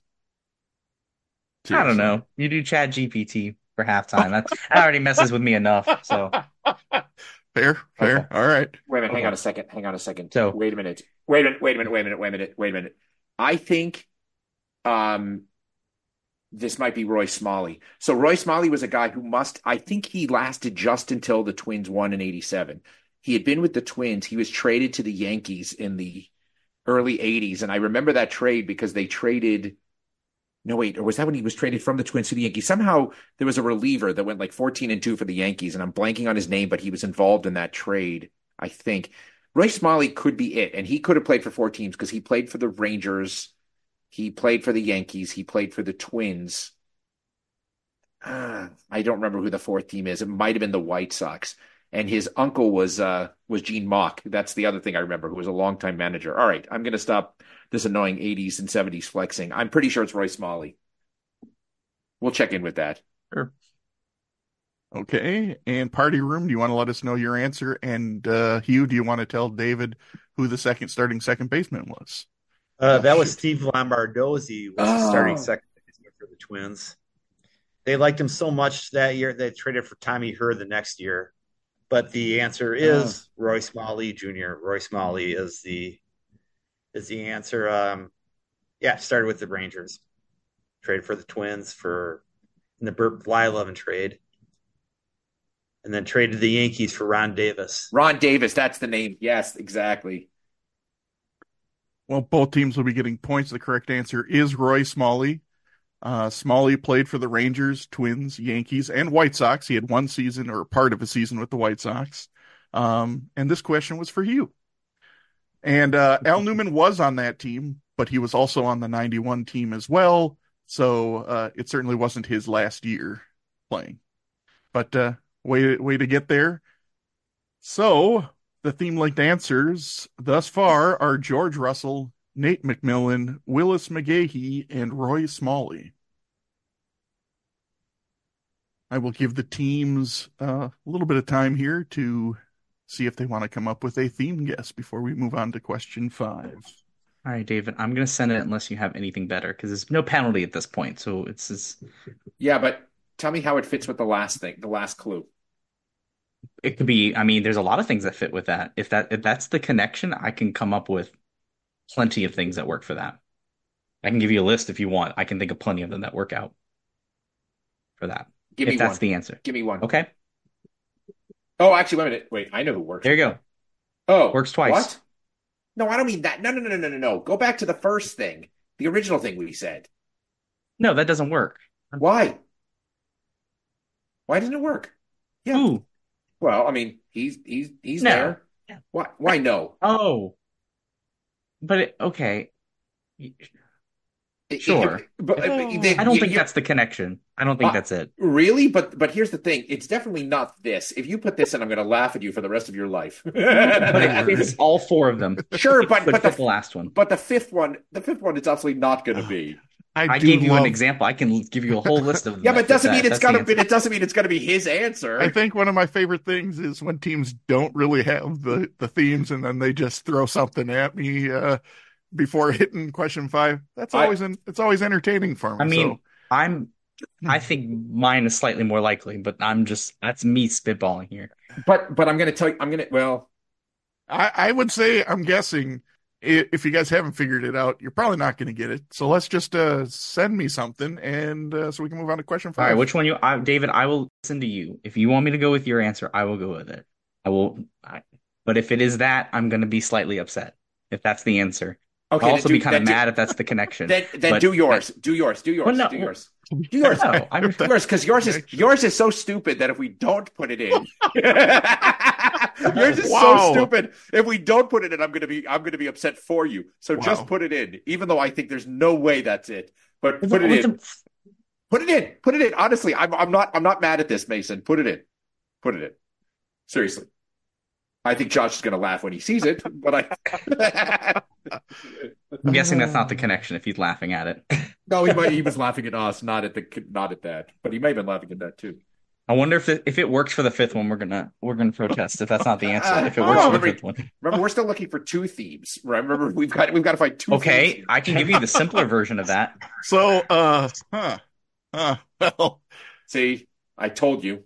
I don't know. You do Chat G P T for halftime. That, that already messes with me enough. So Fair, fair. Okay. All right. Wait a minute, hang Okay. on a second. Hang on a second. So- wait a minute. Wait a minute. Wait a minute. Wait a minute. Wait a minute. Wait a minute. I think um this might be Roy Smalley. So Roy Smalley was a guy who must I think he lasted just until the Twins won in eighty-seven. He had been with the Twins. He was traded to the Yankees in the early eighties. And I remember that trade because they traded No, wait, or was that when he was traded from the Twins to the Yankees? Somehow there was a reliever that went like fourteen and two for the Yankees, and I'm blanking on his name, but he was involved in that trade, I think. Roy Smalley could be it, and he could have played for four teams because he played for the Rangers, he played for the Yankees, he played for the Twins. Uh, I don't remember who the fourth team is. It might have been the White Sox. And his uncle was uh, was Gene Mauch. That's the other thing I remember, who was a longtime manager. All right, I'm going to stop this annoying eighties and seventies flexing. I'm pretty sure it's Roy Smalley. We'll check in with that. Okay. And party room, do you want to let us know your answer? And uh, Hugh, do you want to tell David who the second starting second baseman was? Uh, that was shoot. Steve Lombardozzi was the starting Oh. second baseman for the Twins. They liked him so much that year they traded for Tommy Herr the next year. But the answer is Roy Smalley Junior Roy Smalley is the is the answer. Um, yeah, started with the Rangers, traded for the Twins for in the Burt Blyleven trade, and then traded to the Yankees for Ron Davis. Ron Davis, that's the name. Yes, exactly. Well, both teams will be getting points. The correct answer is Roy Smalley. Uh, Smalley played for the Rangers, Twins, Yankees, and White Sox. He had one season or part of a season with the White Sox. Um, and this question was for you. And uh, Al Newman was on that team, but he was also on the ninety-one team as well. So uh, it certainly wasn't his last year playing. But uh, way, way to get there. So the theme-linked answers thus far are George Russell, Nate McMillan, Willis McGahee, and Roy Smalley. I will give the teams uh, a little bit of time here to see if they want to come up with a theme guess before we move on to question five. all right, David, I'm gonna send it unless you have anything better because there's no penalty at this point. So it's just, Yeah, but tell me how it fits with the last thing, the last clue. it could be. I mean, there's a lot of things that fit with that. If that if that's the connection, I can come up with plenty of things that work for that. I can give you a list if you want. I can think of plenty of them that work out for that. Give if me that's one. the answer. Give me one. Okay, Oh, actually, wait a minute. Wait, I know who works. there you go. Oh, Works twice. What? No, I don't mean that. No, no, no, no, no, no, no. Go back to the first thing, the original thing we said. No, that doesn't work. Why? Why doesn't it work? Yeah. Ooh. Well, I mean, he's he's he's No. there. Why? Why no? Oh. But it, okay. Sure. It- but, but I they- don't you- think you- that's the connection. I don't think Uh, that's it. Really, but but here's the thing: it's definitely not this. If you put this in, I'm going to laugh at you for the rest of your life. But it fits all four of them. Sure, but But but fit the the last one. but the fifth one, the fifth one, it's absolutely not going to be. I do gave you love- an example. I can give you a whole list of them. Yeah, but it that doesn't fit mean that. it's That's the gonna. answer. It doesn't mean it's going to be his answer. I think one of my favorite things is when teams don't really have the, the themes and then they just throw something at me uh, before hitting question five. That's I- always an, it's always entertaining for me. I mean, so. I'm. I think mine is slightly more likely, but I'm just that's me spitballing here. But but I'm going to tell you. I'm going to. Well, I, I would say, I'm guessing, i- if you guys haven't figured it out, you're probably not going to get it. So let's just uh, send me something, and uh, so we can move on to question All five. right, which one you, I, David? I will listen to you. If you want me to go with your answer, I will go with it. I will. I, but if it is that, I'm going to be slightly upset if that's the answer. okay. I'll then also do- be kind of then do- mad if that's the connection. Then then But do yours. Do yours. Do yours. Well, no, do yours. Do yours. No, I Do yours, because yours is yours is so stupid that if we don't put it in, yours is Wow. so stupid. If we don't put it in, I'm gonna be I'm gonna be upset for you. So Wow. just put it in, even though I think there's no way that's it. But With put the- it with in. the- Put it in. Put it in. Honestly, I'm I'm not I'm not mad at this, Mason. Put it in. Put it in. Seriously. I think Josh is gonna laugh when he sees it, but I I'm guessing that's not the connection if he's laughing at it. no, he might, he was laughing at us, not at the not at that. But he may have been laughing at that too. I wonder if it, if it works for the fifth one, we're gonna we're gonna protest if that's not the answer. If it Oh, works for the remember- fifth one, Remember, we're still looking for two themes. Right? Remember, we've got we've got to find two. okay, themes. I can give you the simpler version of that. So, uh, huh, huh, well, See, I told you.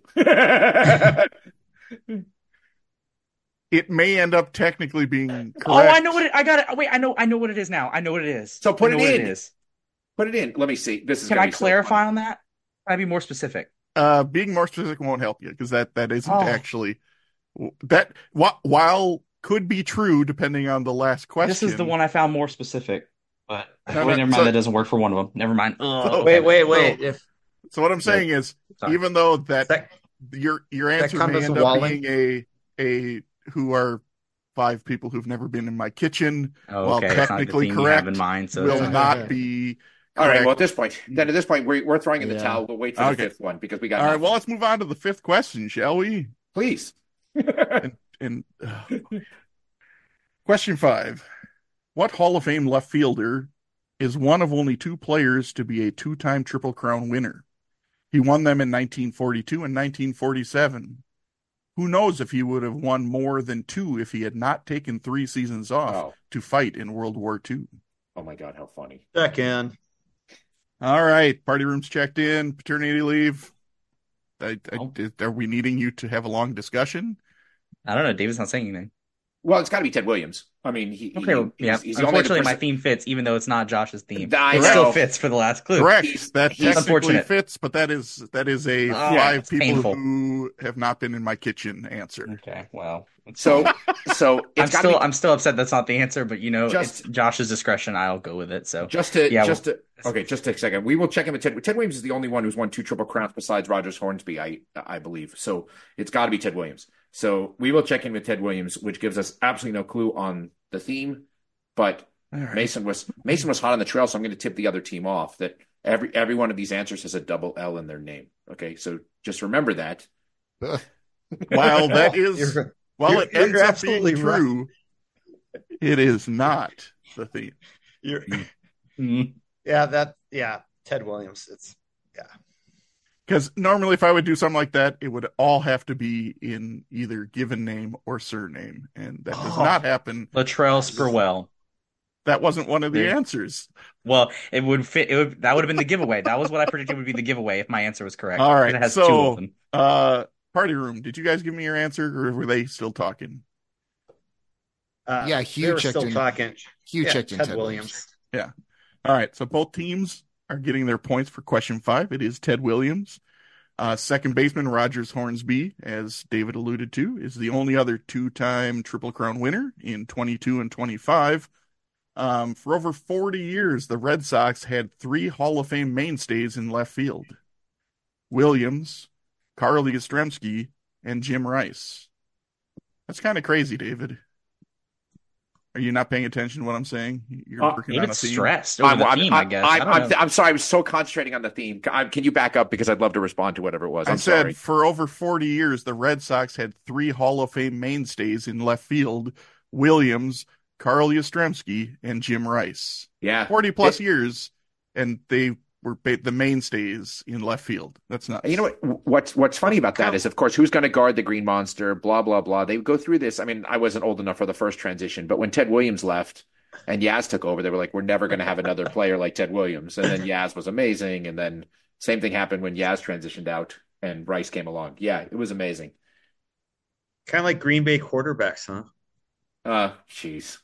it may end up technically being correct. Oh, I know what it. I got it. Wait, I know. I know what it is now. I know what it is. So put I know it what in. It is. Put it in. Let me see. This is. Can gonna I be so clarify fun. on that? Can I be more specific? Uh, being more specific won't help you because that, that isn't Oh. actually that wh- while could be true depending on the last question. This is the one I found more specific. But No, wait, no, never mind. so- that doesn't work for one of them. Never mind. So- Wait, wait, wait. So- If So what I'm saying is, Sorry. even though that that, your your answer come may as a end up Wallen? being a a who are five people who've never been in my kitchen, Oh, while okay, it's not the technically theme you have correct, in mind. So will it's not- not be. All right. correct. Well, at this point, then at this point, we're we're throwing in the Yeah. towel. We'll wait for Okay. the fifth one because we got. All right. nothing. Well, let's move on to the fifth question, shall we? please. And uh, question five: what Hall of Fame left fielder is one of only two players to be a two-time Triple Crown winner? He won them in nineteen forty-two and nineteen forty-seven. Who knows if he would have won more than two if he had not taken three seasons off Oh. to fight in World War Two. Oh my God, how funny! check in. All right, party room's checked in, paternity leave. I, I, Oh. are we needing you to have a long discussion? I don't know. David's not saying anything. Well, it's got to be Ted Williams. I mean, he. Okay, well, he, yeah. He's, he's the only other Unfortunately, my person- theme fits, even though it's not Josh's theme. I It know. still fits for the last clue. Correct. He's- that he's technically unfortunate. fits, but that is that is a Oh, five it's people painful. who have not been in my kitchen answer. Okay, well. it's So, fine. so I'm it's got to still be I'm still upset that's not the answer, but you know, Just- it's Josh's discretion. I'll go with it. So just to Yeah, just to okay, just a second. We will check in with Ted. Ted Williams is the only one who's won two Triple Crowns besides Rogers Hornsby, I I believe. So it's got to be Ted Williams. So we will check in with Ted Williams, which gives us absolutely no clue on the theme. But All right. Mason was Mason was hot on the trail, so I'm going to tip the other team off that every every one of these answers has a double L in their name. Okay, so just remember that. While that is You're- while you're- it ends you're up absolutely being true, it is not the theme. you're, mm, yeah, that yeah, Ted Williams. It's Because normally, if I would do something like that, it would all have to be in either given name or surname, and that does Oh. not happen. Latrell Sprewell. That wasn't one of the There- answers. Well, it would fit. It would, that would have been the giveaway. That was what I predicted would be the giveaway if my answer was correct. All right, It has so- two of them. Uh, party room. Did you guys give me your answer, or were they still talking? uh, Yeah, they Hugh were checked still in. talking. Hugh Yeah, checked in Ted Ted Williams. Williams. All right, so both teams are getting their points for question five. It is Ted Williams. Uh, second baseman Rogers Hornsby, as David alluded to, is the only other two-time Triple Crown winner in twenty-two and twenty-five. Um, for over forty years, the Red Sox had three Hall of Fame mainstays in left field. Williams, Carl Yastrzemski, and Jim Rice. That's kind of crazy, David. Are you not paying attention to what I'm saying? You're Uh, working on a David's theme. stressed over I'm, the I'm, theme, I I'm, guess. I I'm, don't I'm, know. I'm sorry. I was so concentrating on the theme. I- Can you back up because I'd love to respond to whatever it was. I'm I said sorry. for over forty years, the Red Sox had three Hall of Fame mainstays in left field: Williams, Carl Yastrzemski, and Jim Rice. Yeah, forty plus It- years, and they were ba- the mainstays in left field. That's nuts. You know what? What's what's funny about that is, of course, who's going to guard the Green Monster? Blah blah blah. They would go through this. I mean, I wasn't old enough for the first transition, but when Ted Williams left and Yaz took over, they were like, "We're never going to have another player like Ted Williams." And then Yaz was amazing, and then same thing happened when Yaz transitioned out and Rice came along. Yeah, it was amazing. Kind of like Green Bay quarterbacks, huh? Uh, jeez.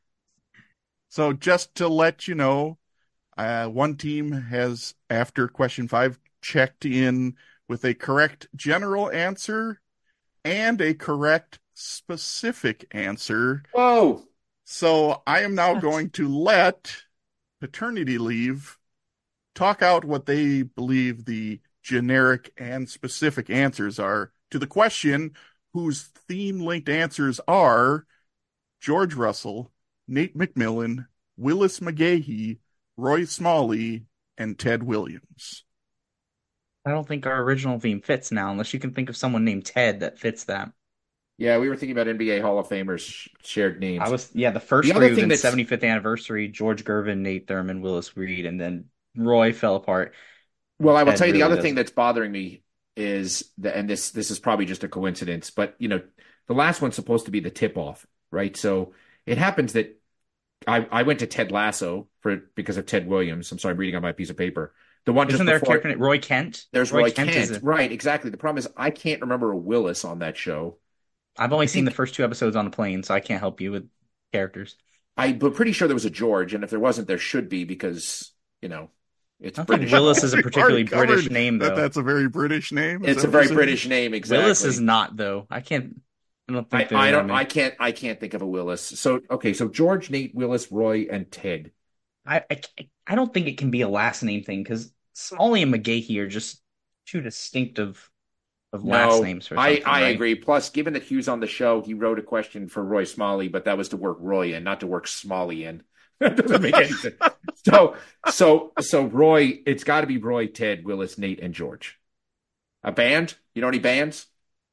So just to let you know, uh, one team has, after question five, checked in with a correct general answer and a correct specific answer. Whoa. So I am now going to let Paternity Leave talk out what they believe the generic and specific answers are to the question, whose theme-linked answers are George Russell, Nate McMillan, Willis McGahee, Roy Smalley, and Ted Williams. I don't think our original theme fits now, unless you can think of someone named Ted that fits that. Yeah, we were thinking about N B A Hall of Famers sh- shared names. I was, yeah, the first The other three was thing in that's- seventy-fifth anniversary, George Gervin, Nate Thurman, Willis Reed, and then Roy fell apart. Well, I will Ted tell you the really other doesn't. thing that's bothering me is that, and this this is probably just a coincidence, but you know, the last one's supposed to be the tip off, right? So it happens that I, I went to Ted Lasso for because of Ted Williams. I'm sorry, I'm reading on my piece of paper. The one Isn't just there a before character named Roy Kent? there's Roy, Kent, is a- right? Exactly. The problem is I can't remember a Willis on that show. I've only I seen think- the first two episodes on the plane, so I can't help you with characters. I'm pretty sure there was a George, and if there wasn't, there should be because you know it's I don't think British. Willis is a We've particularly already covered British name, That though. that's a very British name. Is It's that a what very you're saying? British name, exactly. Willis is not, though. I can't. I don't I, think. there's I that don't. many. I can't. I can't think of a Willis. So okay. So George, Nate, Willis, Roy, and Ted. I, I, I don't think it can be a last name thing because Smalley and McGahee are just too distinctive of last No, names. For I, something, I right? agree. Plus, given that Hugh's on the show, he wrote a question for Roy Smalley, but that was to work Roy in, not to work Smalley in. That doesn't make any sense. So, so, so Roy, it's got to be Roy, Ted, Willis, Nate, and George. A band? You know any bands?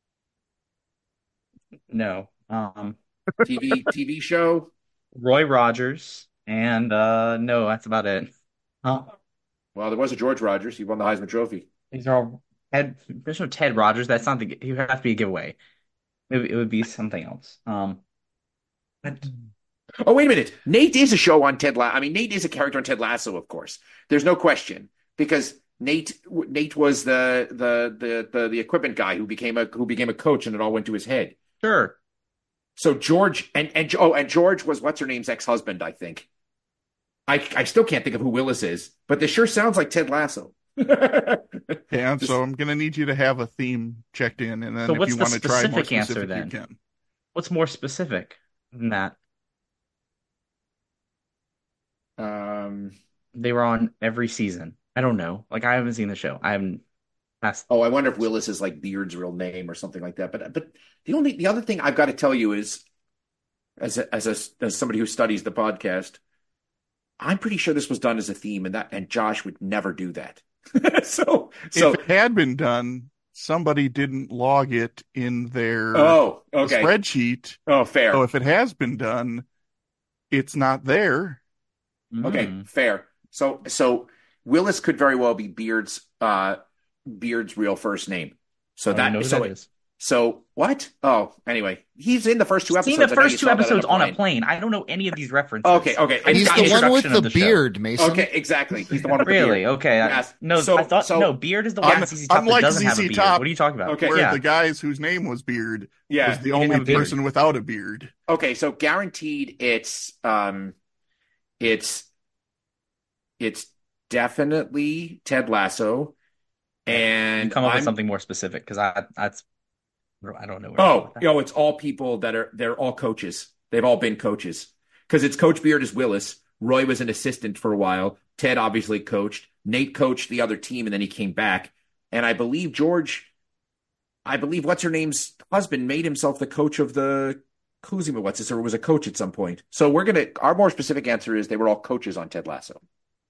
No. Um, T V, T V show? Roy Rogers and uh, no, that's about it. Huh? Well, there was a George Rogers. He won the Heisman Trophy. These are all Ted. There's no Ted Rogers. That's not the. He would have to be a giveaway. It, would- it would be something else. Um, but Oh, wait a minute. Nate is a show on Ted Lasso. I mean, Nate is a character on Ted Lasso, of course. There's no question because Nate Nate was the the the the, the equipment guy who became a who became a coach, and it all went to his head. sure. So George and and oh, and George was what's her name's ex-husband, I think. I I still can't think of who Willis is, but this sure sounds like Ted Lasso. Yeah, so I'm going to need you to have a theme checked in, and then So if what's you the want to try more specific answer, specific, you then? can. What's more specific than that? um. They were on every season. I don't know. Like I haven't seen the show. I haven't. That's Oh, I wonder if Willis is like Beard's real name or something like that. But but the only the other thing I've got to tell you is, as a, as a, as somebody who studies the podcast, I'm pretty sure this was done as a theme, and that and Josh would never do that. so so If it had been done, somebody didn't log it in their oh okay spreadsheet. oh fair So if it has been done, it's not there. okay Mm. fair. So so Willis could very well be Beard's uh Beard's real first name. So I don't know that who so that is. so what? Oh, anyway, he's in the first two episodes. Seen the I know you first two saw that episodes on a plane. plane. I don't know any of these references. Okay, okay. I He's got the one with introduction the, of the show. beard, Mason. Okay, exactly. He's the one with the Really? beard. Okay. I- Yes. no, So- I thought so- no. Beard is the one Un- on Z Z Top that unlike doesn't have a Z Z beard. Top, What are you talking about? Okay. Where yeah. the guys whose name was Beard Yeah. was the He only didn't have a beard. person without a beard. Okay, so guaranteed it's um it's it's definitely Ted Lasso. And You come up I'm, with something more specific because I that's I don't know. Where Oh, to yo, it's all people that are they're all coaches. They've all been coaches. Because it's Coach Beard as Willis. Roy was an assistant for a while. Ted obviously coached. Nate coached the other team and then he came back. And I believe George I believe what's her name's husband made himself the coach of the Kuzima what's this, or was a coach at some point. So we're gonna our more specific answer is they were all coaches on Ted Lasso.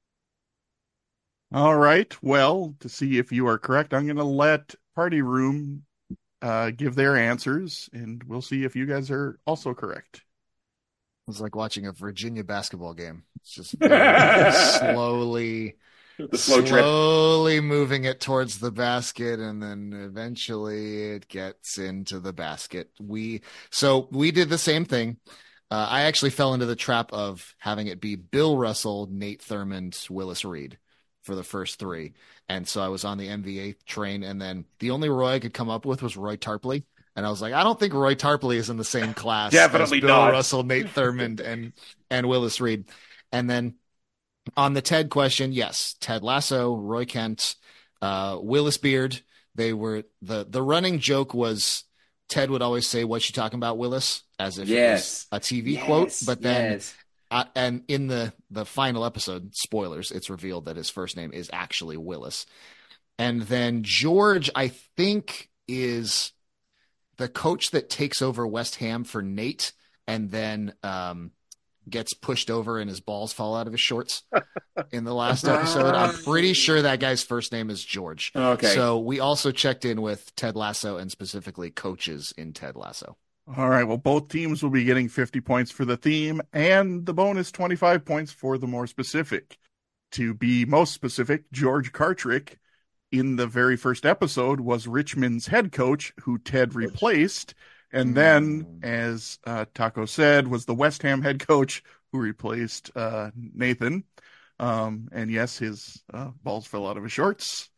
All right. Well, to see if you are correct, I'm going to let Party Room uh, give their answers, and we'll see if you guys are also correct. It's like watching a Virginia basketball game. It's just very slowly, The slow drip. slowly moving it towards the basket, and then eventually it gets into the basket. We so we did the same thing. Uh, I actually fell into the trap of having it be Bill Russell, Nate Thurmond, Willis Reed for the first three. And so I was on the M V A train, and then the only Roy I could come up with was Roy Tarpley. And I was like, I don't think Roy Tarpley is in the same class Definitely as Bill not. Russell, Nate Thurmond, and and Willis Reed. And then on the Ted question, yes, Ted Lasso, Roy Kent, uh, Willis Beard. They were the the running joke was Ted would always say, "What you talking about, Willis?" as if Yes. it was a T V Yes, quote. But then yes. Uh, and in the, the final episode, spoilers, it's revealed that his first name is actually Willis. And then George, I think, is the coach that takes over West Ham for Nate and then um, gets pushed over and his balls fall out of his shorts in the last episode. I'm pretty sure that guy's first name is George. Okay. So we also checked in with Ted Lasso and specifically coaches in Ted Lasso. All right. Well, both teams will be getting fifty points for the theme and the bonus twenty-five points for the more specific. To be most specific, George Cartrick in the very first episode was Richmond's head coach who Ted replaced. And then, as uh, Taco said, was the West Ham head coach who replaced uh, Nathan. Um, and yes, his uh, balls fell out of his shorts.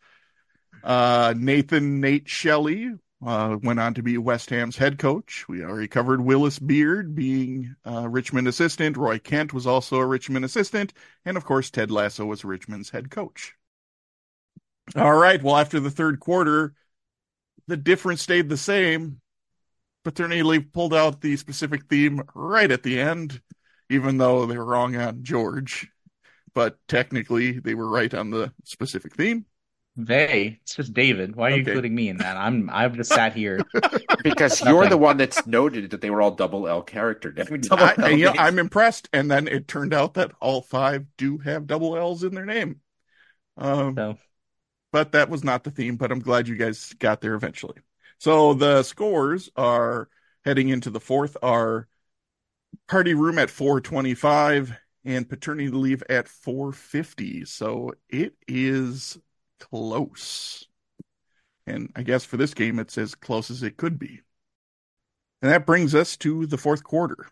Uh, Nathan Nate Shelley Uh, went on to be West Ham's head coach. We already covered Willis Beard being a Richmond assistant. Roy Kent was also a Richmond assistant. And, of course, Ted Lasso was Richmond's head coach. All right. Well, after the third quarter, the difference stayed the same. Paternity Leave pulled out the specific theme right at the end, even though they were wrong on George. But technically, they were right on the specific theme. They, it's just David. Why are you Okay. including me in that? I'm I've just sat here. Because Nothing. you're the one that's noted that they were all double L character. I mean, double I, L you know, names. I'm impressed. And then it turned out that all five do have double L's in their name. Um, So but that was not the theme, but I'm glad you guys got there eventually. So the scores are heading into the fourth are Party Room at four twenty-five and Paternity Leave at four fifty. So it is close. And I guess for this game, it's as close as it could be. And that brings us to the fourth quarter.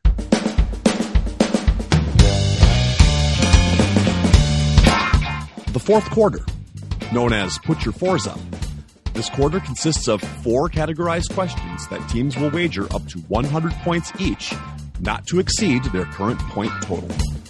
The fourth quarter, known as Put Your Fours Up. This quarter consists of four categorized questions that teams will wager up to one hundred points each, not to exceed their current point total.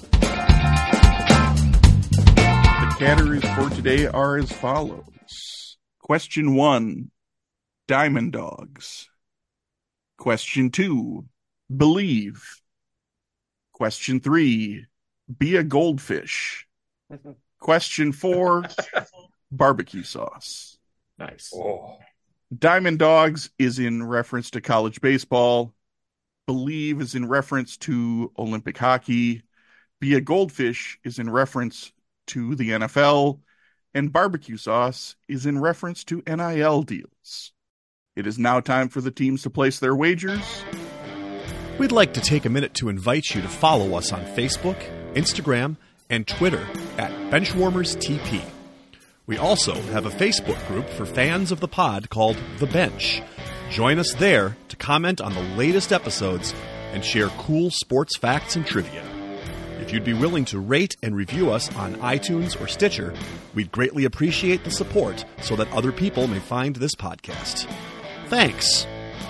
The categories for today are as follows. Question one, Diamond Dogs. Question two, Believe. Question three, Be a Goldfish. Question four, Barbecue Sauce. Nice. Diamond Dogs is in reference to college baseball. Believe is in reference to Olympic hockey. Be a Goldfish is in reference to the N F L. And Barbecue Sauce is in reference to N I L deals. It is now time for the teams to place their wagers. We'd like to take a minute to invite you to follow us on Facebook, Instagram, and Twitter at BenchwarmersTP. We also have a Facebook group for fans of the pod called The Bench. Join us there to comment on the latest episodes and share cool sports facts and trivia. If you'd be willing to rate and review us on iTunes or Stitcher, we'd greatly appreciate the support so that other people may find this podcast. Thanks.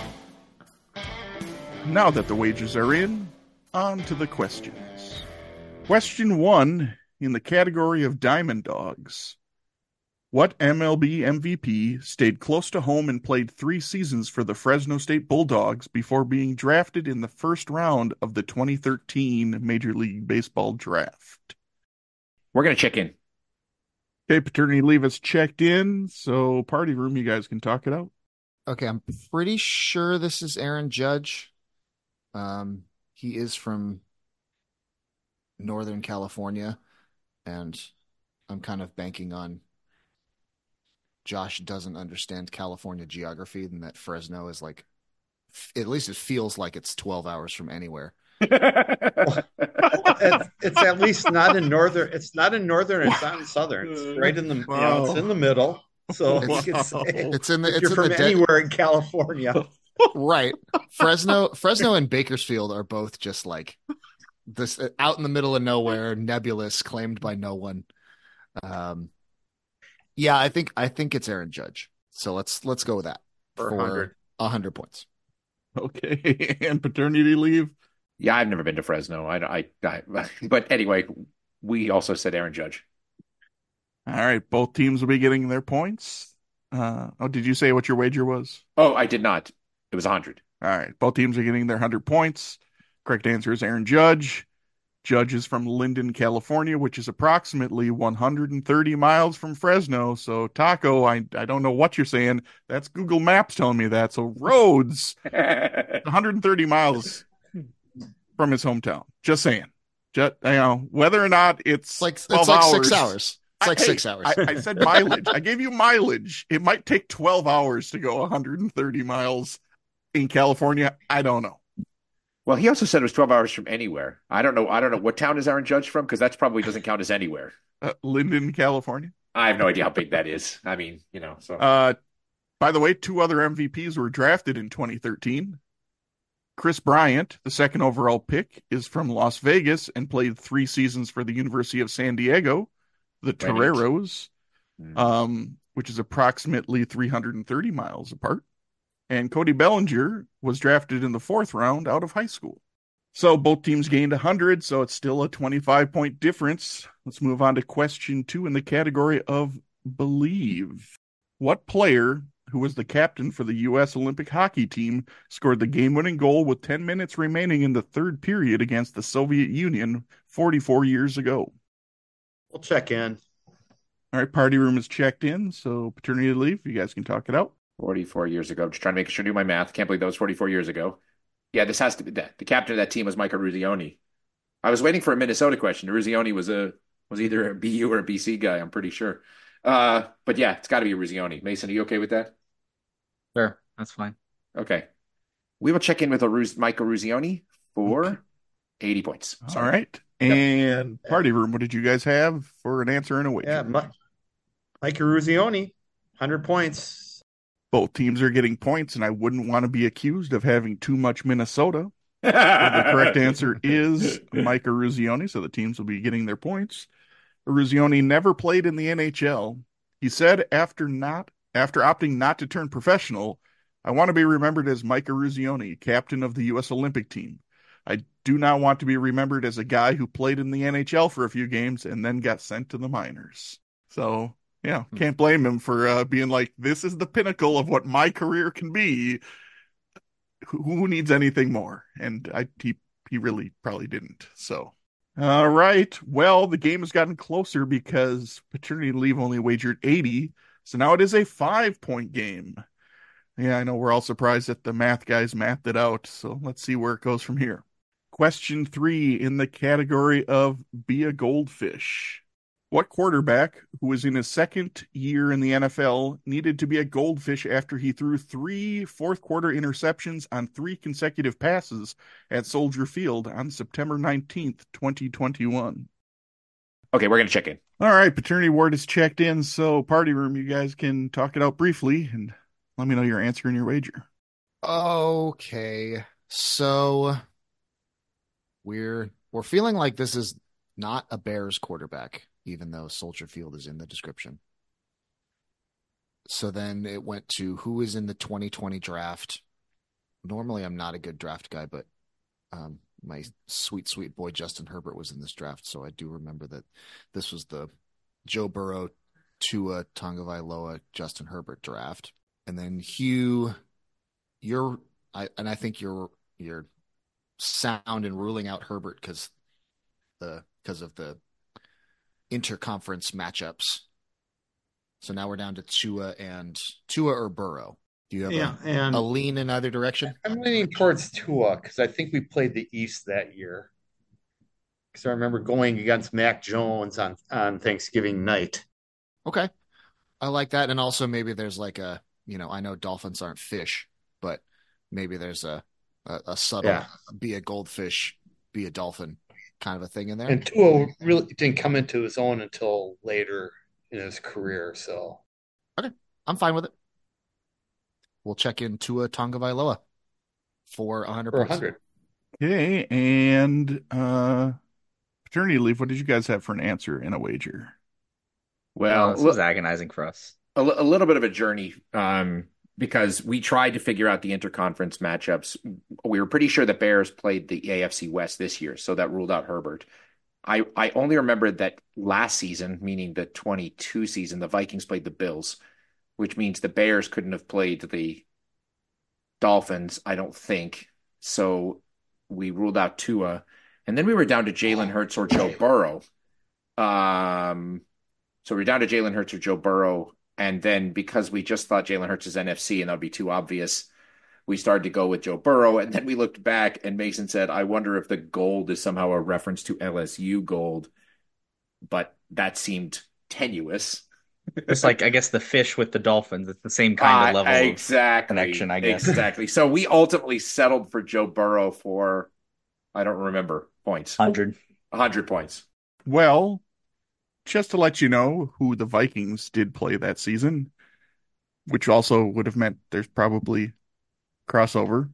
Now that the wagers are in, on to the questions. Question one in the category of Diamond Dogs. What M L B M V P stayed close to home and played three seasons for the Fresno State Bulldogs before being drafted in the first round of the twenty thirteen Major League Baseball draft? We're going to check in. Okay, Paternity Leave has checked in, so Party Room, you guys can talk it out. Okay, I'm pretty sure this is Aaron Judge. Um, he is from Northern California, and I'm kind of banking on Josh doesn't understand California geography and that Fresno is like, at least it feels like it's twelve hours from anywhere. it's, it's at least not in northern. It's not in northern. It's not in southern. It's right in the. Wow. You know, it's in the middle. So Wow. you could say It's in the. if It's you're in from the de- anywhere in California. right. Fresno, Fresno, and Bakersfield are both just like this out in the middle of nowhere, nebulous, claimed by no one. Um, yeah, I think I think it's Aaron Judge. So let's let's go with that For for one hundred. a hundred points. Okay, and paternity leave. Yeah, I've never been to Fresno. I, I, I, but anyway, we also said Aaron Judge. All right, both teams will be getting their points. Uh, oh, did you say what your wager was? Oh, I did not. It was one hundred. All right, both teams are getting their one hundred points. Correct answer is Aaron Judge. Judge is from Linden, California, which is approximately one hundred thirty miles from Fresno. So, Taco, I, I don't know what you're saying. That's Google Maps telling me that. So, Rhodes, one hundred thirty miles from his hometown. Just saying. Just, you know, whether or not it's, It's like it's twelve like hours, six hours. It's like I, six hey, hours. I, I said mileage. I gave you mileage. It might take twelve hours to go one hundred thirty miles in California. I don't know. Well, he also said it was twelve hours from anywhere. I don't know. I don't know. What town is Aaron Judge from? Because that probably doesn't count as anywhere. Uh, Linden, California. I have no idea how big that is. I mean, you know, so. Uh, by the way, two other M V Ps were drafted in twenty thirteen. Chris Bryant, the second overall pick, is from Las Vegas and played three seasons for the University of San Diego, the Toreros, Mm. um, which is approximately three hundred thirty miles apart. And Cody Bellinger was drafted in the fourth round out of high school. So both teams gained one hundred, so it's still a twenty-five point difference. Let's move on to question two in the category of believe. What player, who was the captain for the U S Olympic hockey team, scored the game-winning goal with ten minutes remaining in the third period against the Soviet Union forty-four years ago? We'll check in. All right, party room is checked in, so paternity leave, you guys can talk it out. forty-four years ago. Just trying to make sure I do my math. Can't believe that was forty-four years ago. Yeah, this has to be that. The captain of that team was Micah Ruzioni. I was waiting for a Minnesota question. Ruzioni was a was either a B U or a B C guy, I'm pretty sure. Uh, but yeah, it's got to be a Ruzioni. Mason, are you okay with that? Sure, that's fine. Okay. We will check in with a Ruz- Micah Ruzioni for Okay. eighty points. All Sorry. right. And party room, what did you guys have for an answer and a wager? Yeah, Mi- Mike Ruzioni, one hundred points. Both teams are getting points, and I wouldn't want to be accused of having too much Minnesota. The The correct answer is Micah Ruzioni, so the teams will be getting their points. Ruzioni never played in the N H L. He said after not after opting not to turn professional, I want to be remembered as Micah Ruzioni, captain of the U S Olympic team. I do not want to be remembered as a guy who played in the N H L for a few games and then got sent to the minors. So, yeah, can't blame him for uh, being like, this is the pinnacle of what my career can be. Who, who needs anything more? And I, he, he really probably didn't. So, all right. Well, the game has gotten closer because paternity leave only wagered eighty. So now it is a five-point game. Yeah, I know we're all surprised that the math guys mathed it out. So let's see where it goes from here. Question three in the category of be a goldfish. What quarterback, who was in his second year in the N F L, needed to be a goldfish after he threw three fourth-quarter interceptions on three consecutive passes at Soldier Field on September nineteenth, twenty twenty-one? Okay, we're going to check in. All right, paternity ward is checked in, so party room, you guys can talk it out briefly and let me know your answer and your wager. Okay, so we're we're feeling like this is not a Bears quarterback, even though Soldier Field is in the description. So then it went to who is in the twenty twenty draft. Normally, I'm not a good draft guy, but um, my sweet, sweet boy Justin Herbert was in this draft, so I do remember that this was the Joe Burrow, Tua Tagovailoa, Justin Herbert draft. And then Hugh, you're, I and I think you're you're sound in ruling out Herbert because the because of the interconference matchups. So now we're down to Tua and Tua or Burrow. Do you have Yeah, a, and a lean in either direction? I'm leaning towards Tua because I think we played the East that year. Because I remember going against Mac Jones on on Thanksgiving night. Okay. I like that. And also maybe there's like a, you know, I know dolphins aren't fish, but maybe there's a, a, a subtle Yeah. be a goldfish, be a dolphin kind of a thing in there. And Tua really didn't come into his own until later in his career. So Okay. I'm fine with it. We'll check in Tua Tagovailoa for one hundred for points. one hundred. Okay, and uh, paternity leave. What did you guys have for an answer and a wager? Well, Well, this was agonizing for us. a, a little bit of a journey um, because we tried to figure out the interconference matchups. We were pretty sure the Bears played the A F C West this year, so that ruled out Herbert. I, I only remembered that last season, meaning the twenty-two season, the Vikings played the Bills, which means the Bears couldn't have played the Dolphins, I don't think. So we ruled out Tua. And then we were down to Jalen Hurts or Joe Burrow. Um, so we we're down to Jalen Hurts or Joe Burrow. And then because we just thought Jalen Hurts is N F C and that would be too obvious, we started to go with Joe Burrow. And then we looked back and Mason said, I wonder if the gold is somehow a reference to L S U gold. But that seemed tenuous. It's like, I guess, the fish with the dolphins. It's the same kind of Uh, level exactly, of connection, I guess. Exactly. So we ultimately settled for Joe Burrow for, I don't remember, points. one hundred. one hundred points. Well, just to let you know who the Vikings did play that season, which also would have meant there's probably crossover.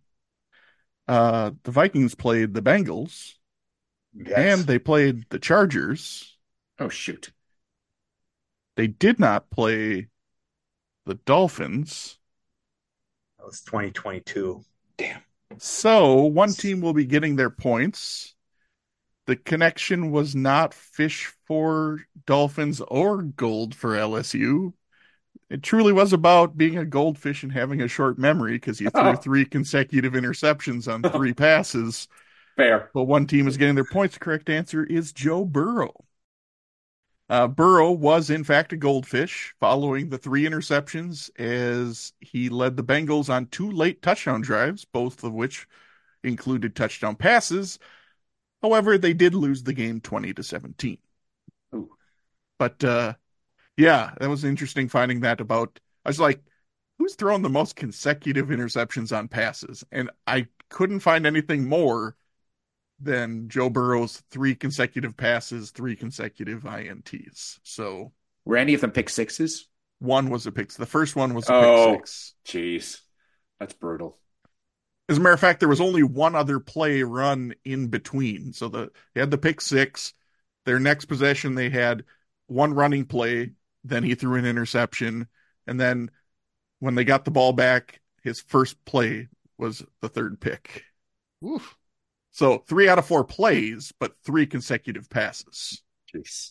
Uh, the Vikings played the Bengals, Yes. and they played the Chargers. Oh, shoot. They did not play the Dolphins. That was twenty twenty-two. Damn. So one team will be getting their points. The connection was not fish for Dolphins or gold for L S U. It truly was about being a goldfish and having a short memory because you threw Oh. three consecutive interceptions on three passes. Fair. But one team is getting their points. The correct answer is Joe Burrow. Uh, Burrow was, in fact, a goldfish following the three interceptions as he led the Bengals on two late touchdown drives, both of which included touchdown passes. However, they did lose the game twenty to seventeen. Ooh. But, uh, yeah, that was interesting finding that about. I was like, who's throwing the most consecutive interceptions on passes? And I couldn't find anything more than Joe Burrow's three consecutive passes, three consecutive I N Ts. So Were any of them pick sixes? one was a pick. The first one was a Oh. pick six. Jeez. That's brutal. As a matter of fact, there was only one other play run in between. So the they had the pick six. Their next possession, they had one running play. Then he threw an interception. And then when they got the ball back, his first play was the third pick. Oof. So three out of four plays, but three consecutive passes. Jeez.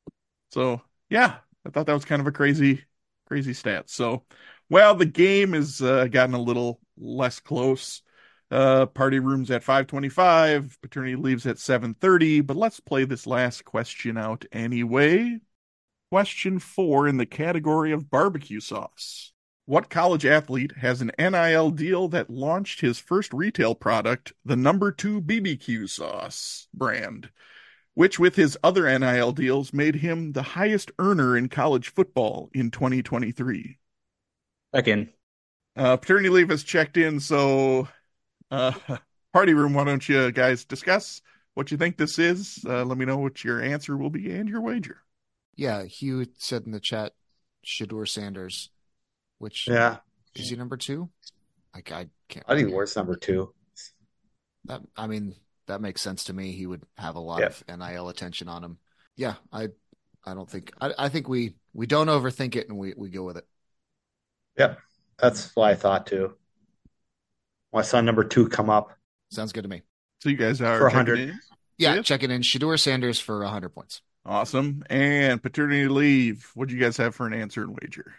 So yeah, I thought that was kind of a crazy, crazy stat. So, well, the game has uh, gotten a little less close. Uh, party room's at five twenty-five. Paternity leaves at seven thirty. But let's play this last question out anyway. Question four in the category of barbecue sauce. What college athlete has an N I L deal that launched his first retail product, the number two B B Q sauce brand, which with his other N I L deals made him the highest earner in college football in twenty twenty-three? Back in. Uh, paternity leave has checked in, so uh, party room, why don't you guys discuss what you think this is? Uh, let me know what your answer will be and your wager. Yeah, Hugh said in the chat, Shador Sanders, which Yeah. is he number two? Like I can't. I think worse number two. That I mean that makes sense to me. He would have a lot Yep. of N I L attention on him. Yeah, I I don't think I, I think we we don't overthink it and we we go with it. Yep. That's what I thought too. When I saw number two come up. Sounds good to me. So you guys are For one checking hundred. in? Yeah, Yes. checking in Shador Sanders for one hundred points. Awesome. And paternity leave, what do you guys have for an answer and wager?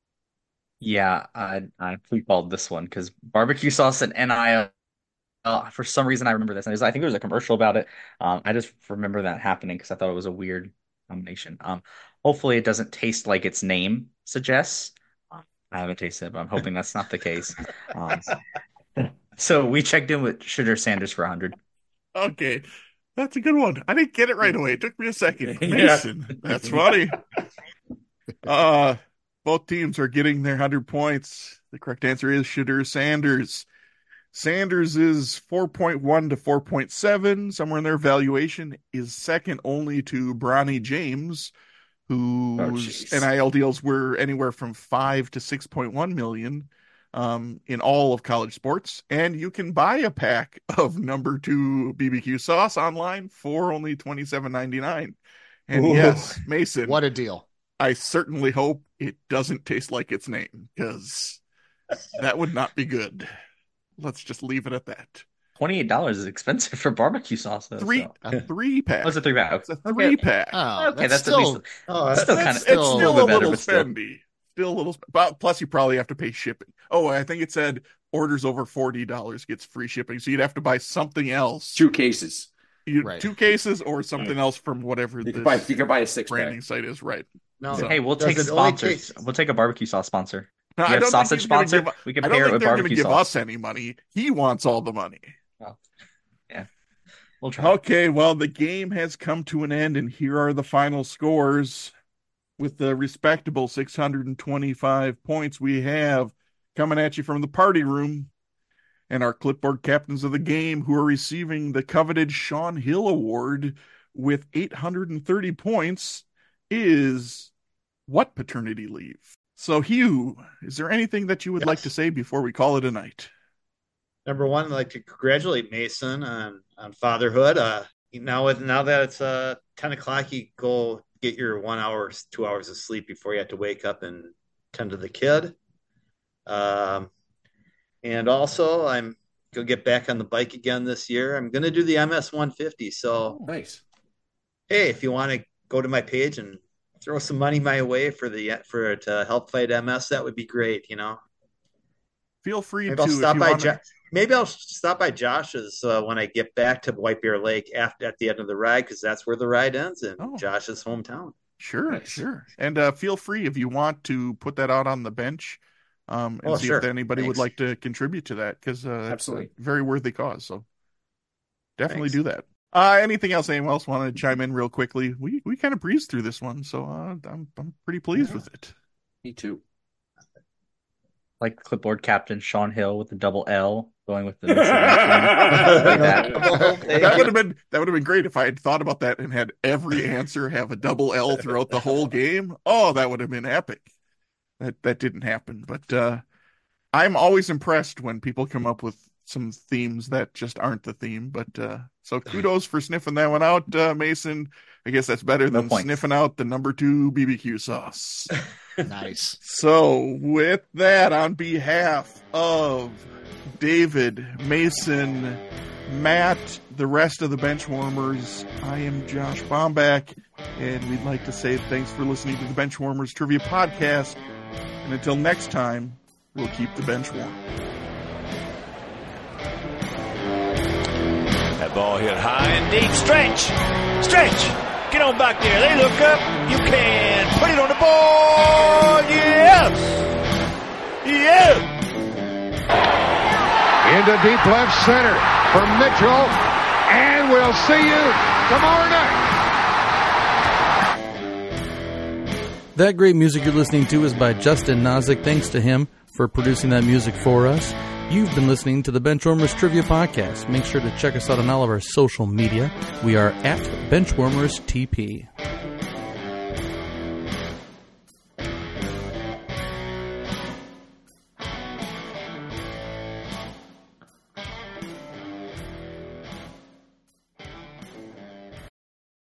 Yeah, I I pre-called this one because barbecue sauce and N I L. Uh, for some reason, I remember this. And there's- I think there was a commercial about it. Um, I just remember that happening because I thought it was a weird combination. Um, hopefully, it doesn't taste like its name suggests. Um, I haven't tasted it, but I'm hoping that's not the case. Um, so we checked in with Shedeur Sanders for one hundred. Okay, that's a good one. I didn't get it right away. It took me a second. Yeah. Mason, that's funny. Uh, both teams are getting their one hundred points. The correct answer is Shedeur Sanders. Sanders is four point one to four point seven. Somewhere in their valuation is second only to Bronny James, whose Oh, N I L deals were anywhere from five to six point one million um, in all of college sports. And you can buy a pack of number two B B Q sauce online for only twenty-seven ninety-nine. And Ooh. yes, Mason, What a deal. I certainly hope it doesn't taste like its name, because that would not be good. Let's just leave it at that. twenty-eight dollars is expensive for barbecue sauce, though. Three, So. a three pack. Oh, it's a three pack. It's a three pack. Oh, Okay, that's, still, at least Oh, it's that's, still It's- kind of it's still still a little bit better, little but still. spendy. Still a little, sp- but plus you probably have to pay shipping. Oh, I think it said orders over forty dollars gets free shipping, so you'd have to buy something else. Two cases. You, Right. Two cases or something else from whatever You this can buy. You can buy a six branding pack. site is. Right. no, So- Hey, we'll does take it only sponsors. take- We'll take a barbecue sauce sponsor. No, You I have don't think sausage he's gonna sponsor? give- We can I pair don't it think with they're going to barbecue give sauce. us any money. He wants all the money. We'll try. Okay, well, the game has come to an end, and here are the final scores. With the respectable six hundred twenty-five points we have coming at you from the party room, and our clipboard captains of the game, who are receiving the coveted Sean Hill Award with eight hundred thirty points, is what paternity leave? So, Hugh, is there anything that you would Yes. like to say before we call it a night? Number one, I'd like to congratulate Mason on, on fatherhood. Uh, now, with, now that it's uh, ten o'clock, you go get your one hour, two hours of sleep before you have to wake up and tend to the kid. Um, and also, I'm going to get back on the bike again this year. I'm going to do the M S one fifty. So, Nice. hey, if you want to go to my page and throw some money my way for the for to help fight M S, that would be great. You know, Feel free maybe to, I'll if stop you by. wanna- Jo- maybe I'll stop by Josh's uh, when I get back to White Bear Lake after at the end of the ride, because that's where the ride ends in Oh. Josh's hometown. Sure, Nice. sure. And uh, feel free if you want to put that out on the bench um, and Oh, see sure. if anybody would Thanks. like to contribute to that, because uh, it's Absolutely. a very worthy cause. So definitely Thanks. do that. Uh, anything else? Anyone else want to chime in real quickly? We we kind of breezed through this one, so uh, I'm I'm pretty pleased Yeah. with it. Me too. Like clipboard captain Sean Hill with the double L going with the. like that that. would have been that would have been great if I had thought about that and had every answer have a double L throughout the whole game. Oh, that would have been epic. That that didn't happen, but uh, I'm always impressed when people come up with some themes that just aren't the theme. But uh, so kudos for sniffing that one out, uh, Mason. I guess that's better No than points. sniffing out the number two B B Q sauce. Nice. So, with that, on behalf of David, Mason, Matt, the rest of the Benchwarmers, I am Josh Bomback, and we'd like to say thanks for listening to the Benchwarmers Trivia Podcast. And until next time, we'll keep the bench warm. That ball hit high and deep. Stretch! Stretch! Get on back there. They look up. You can put it on the board. Yes! Yes! Into deep left center for Mitchell. And we'll see you tomorrow night. That great music you're listening to is by Justin Nozick. Thanks to him for producing that music for us. You've been listening to the Benchwarmers Trivia Podcast. Make sure to check us out on all of our social media. We are at Benchwarmers T P.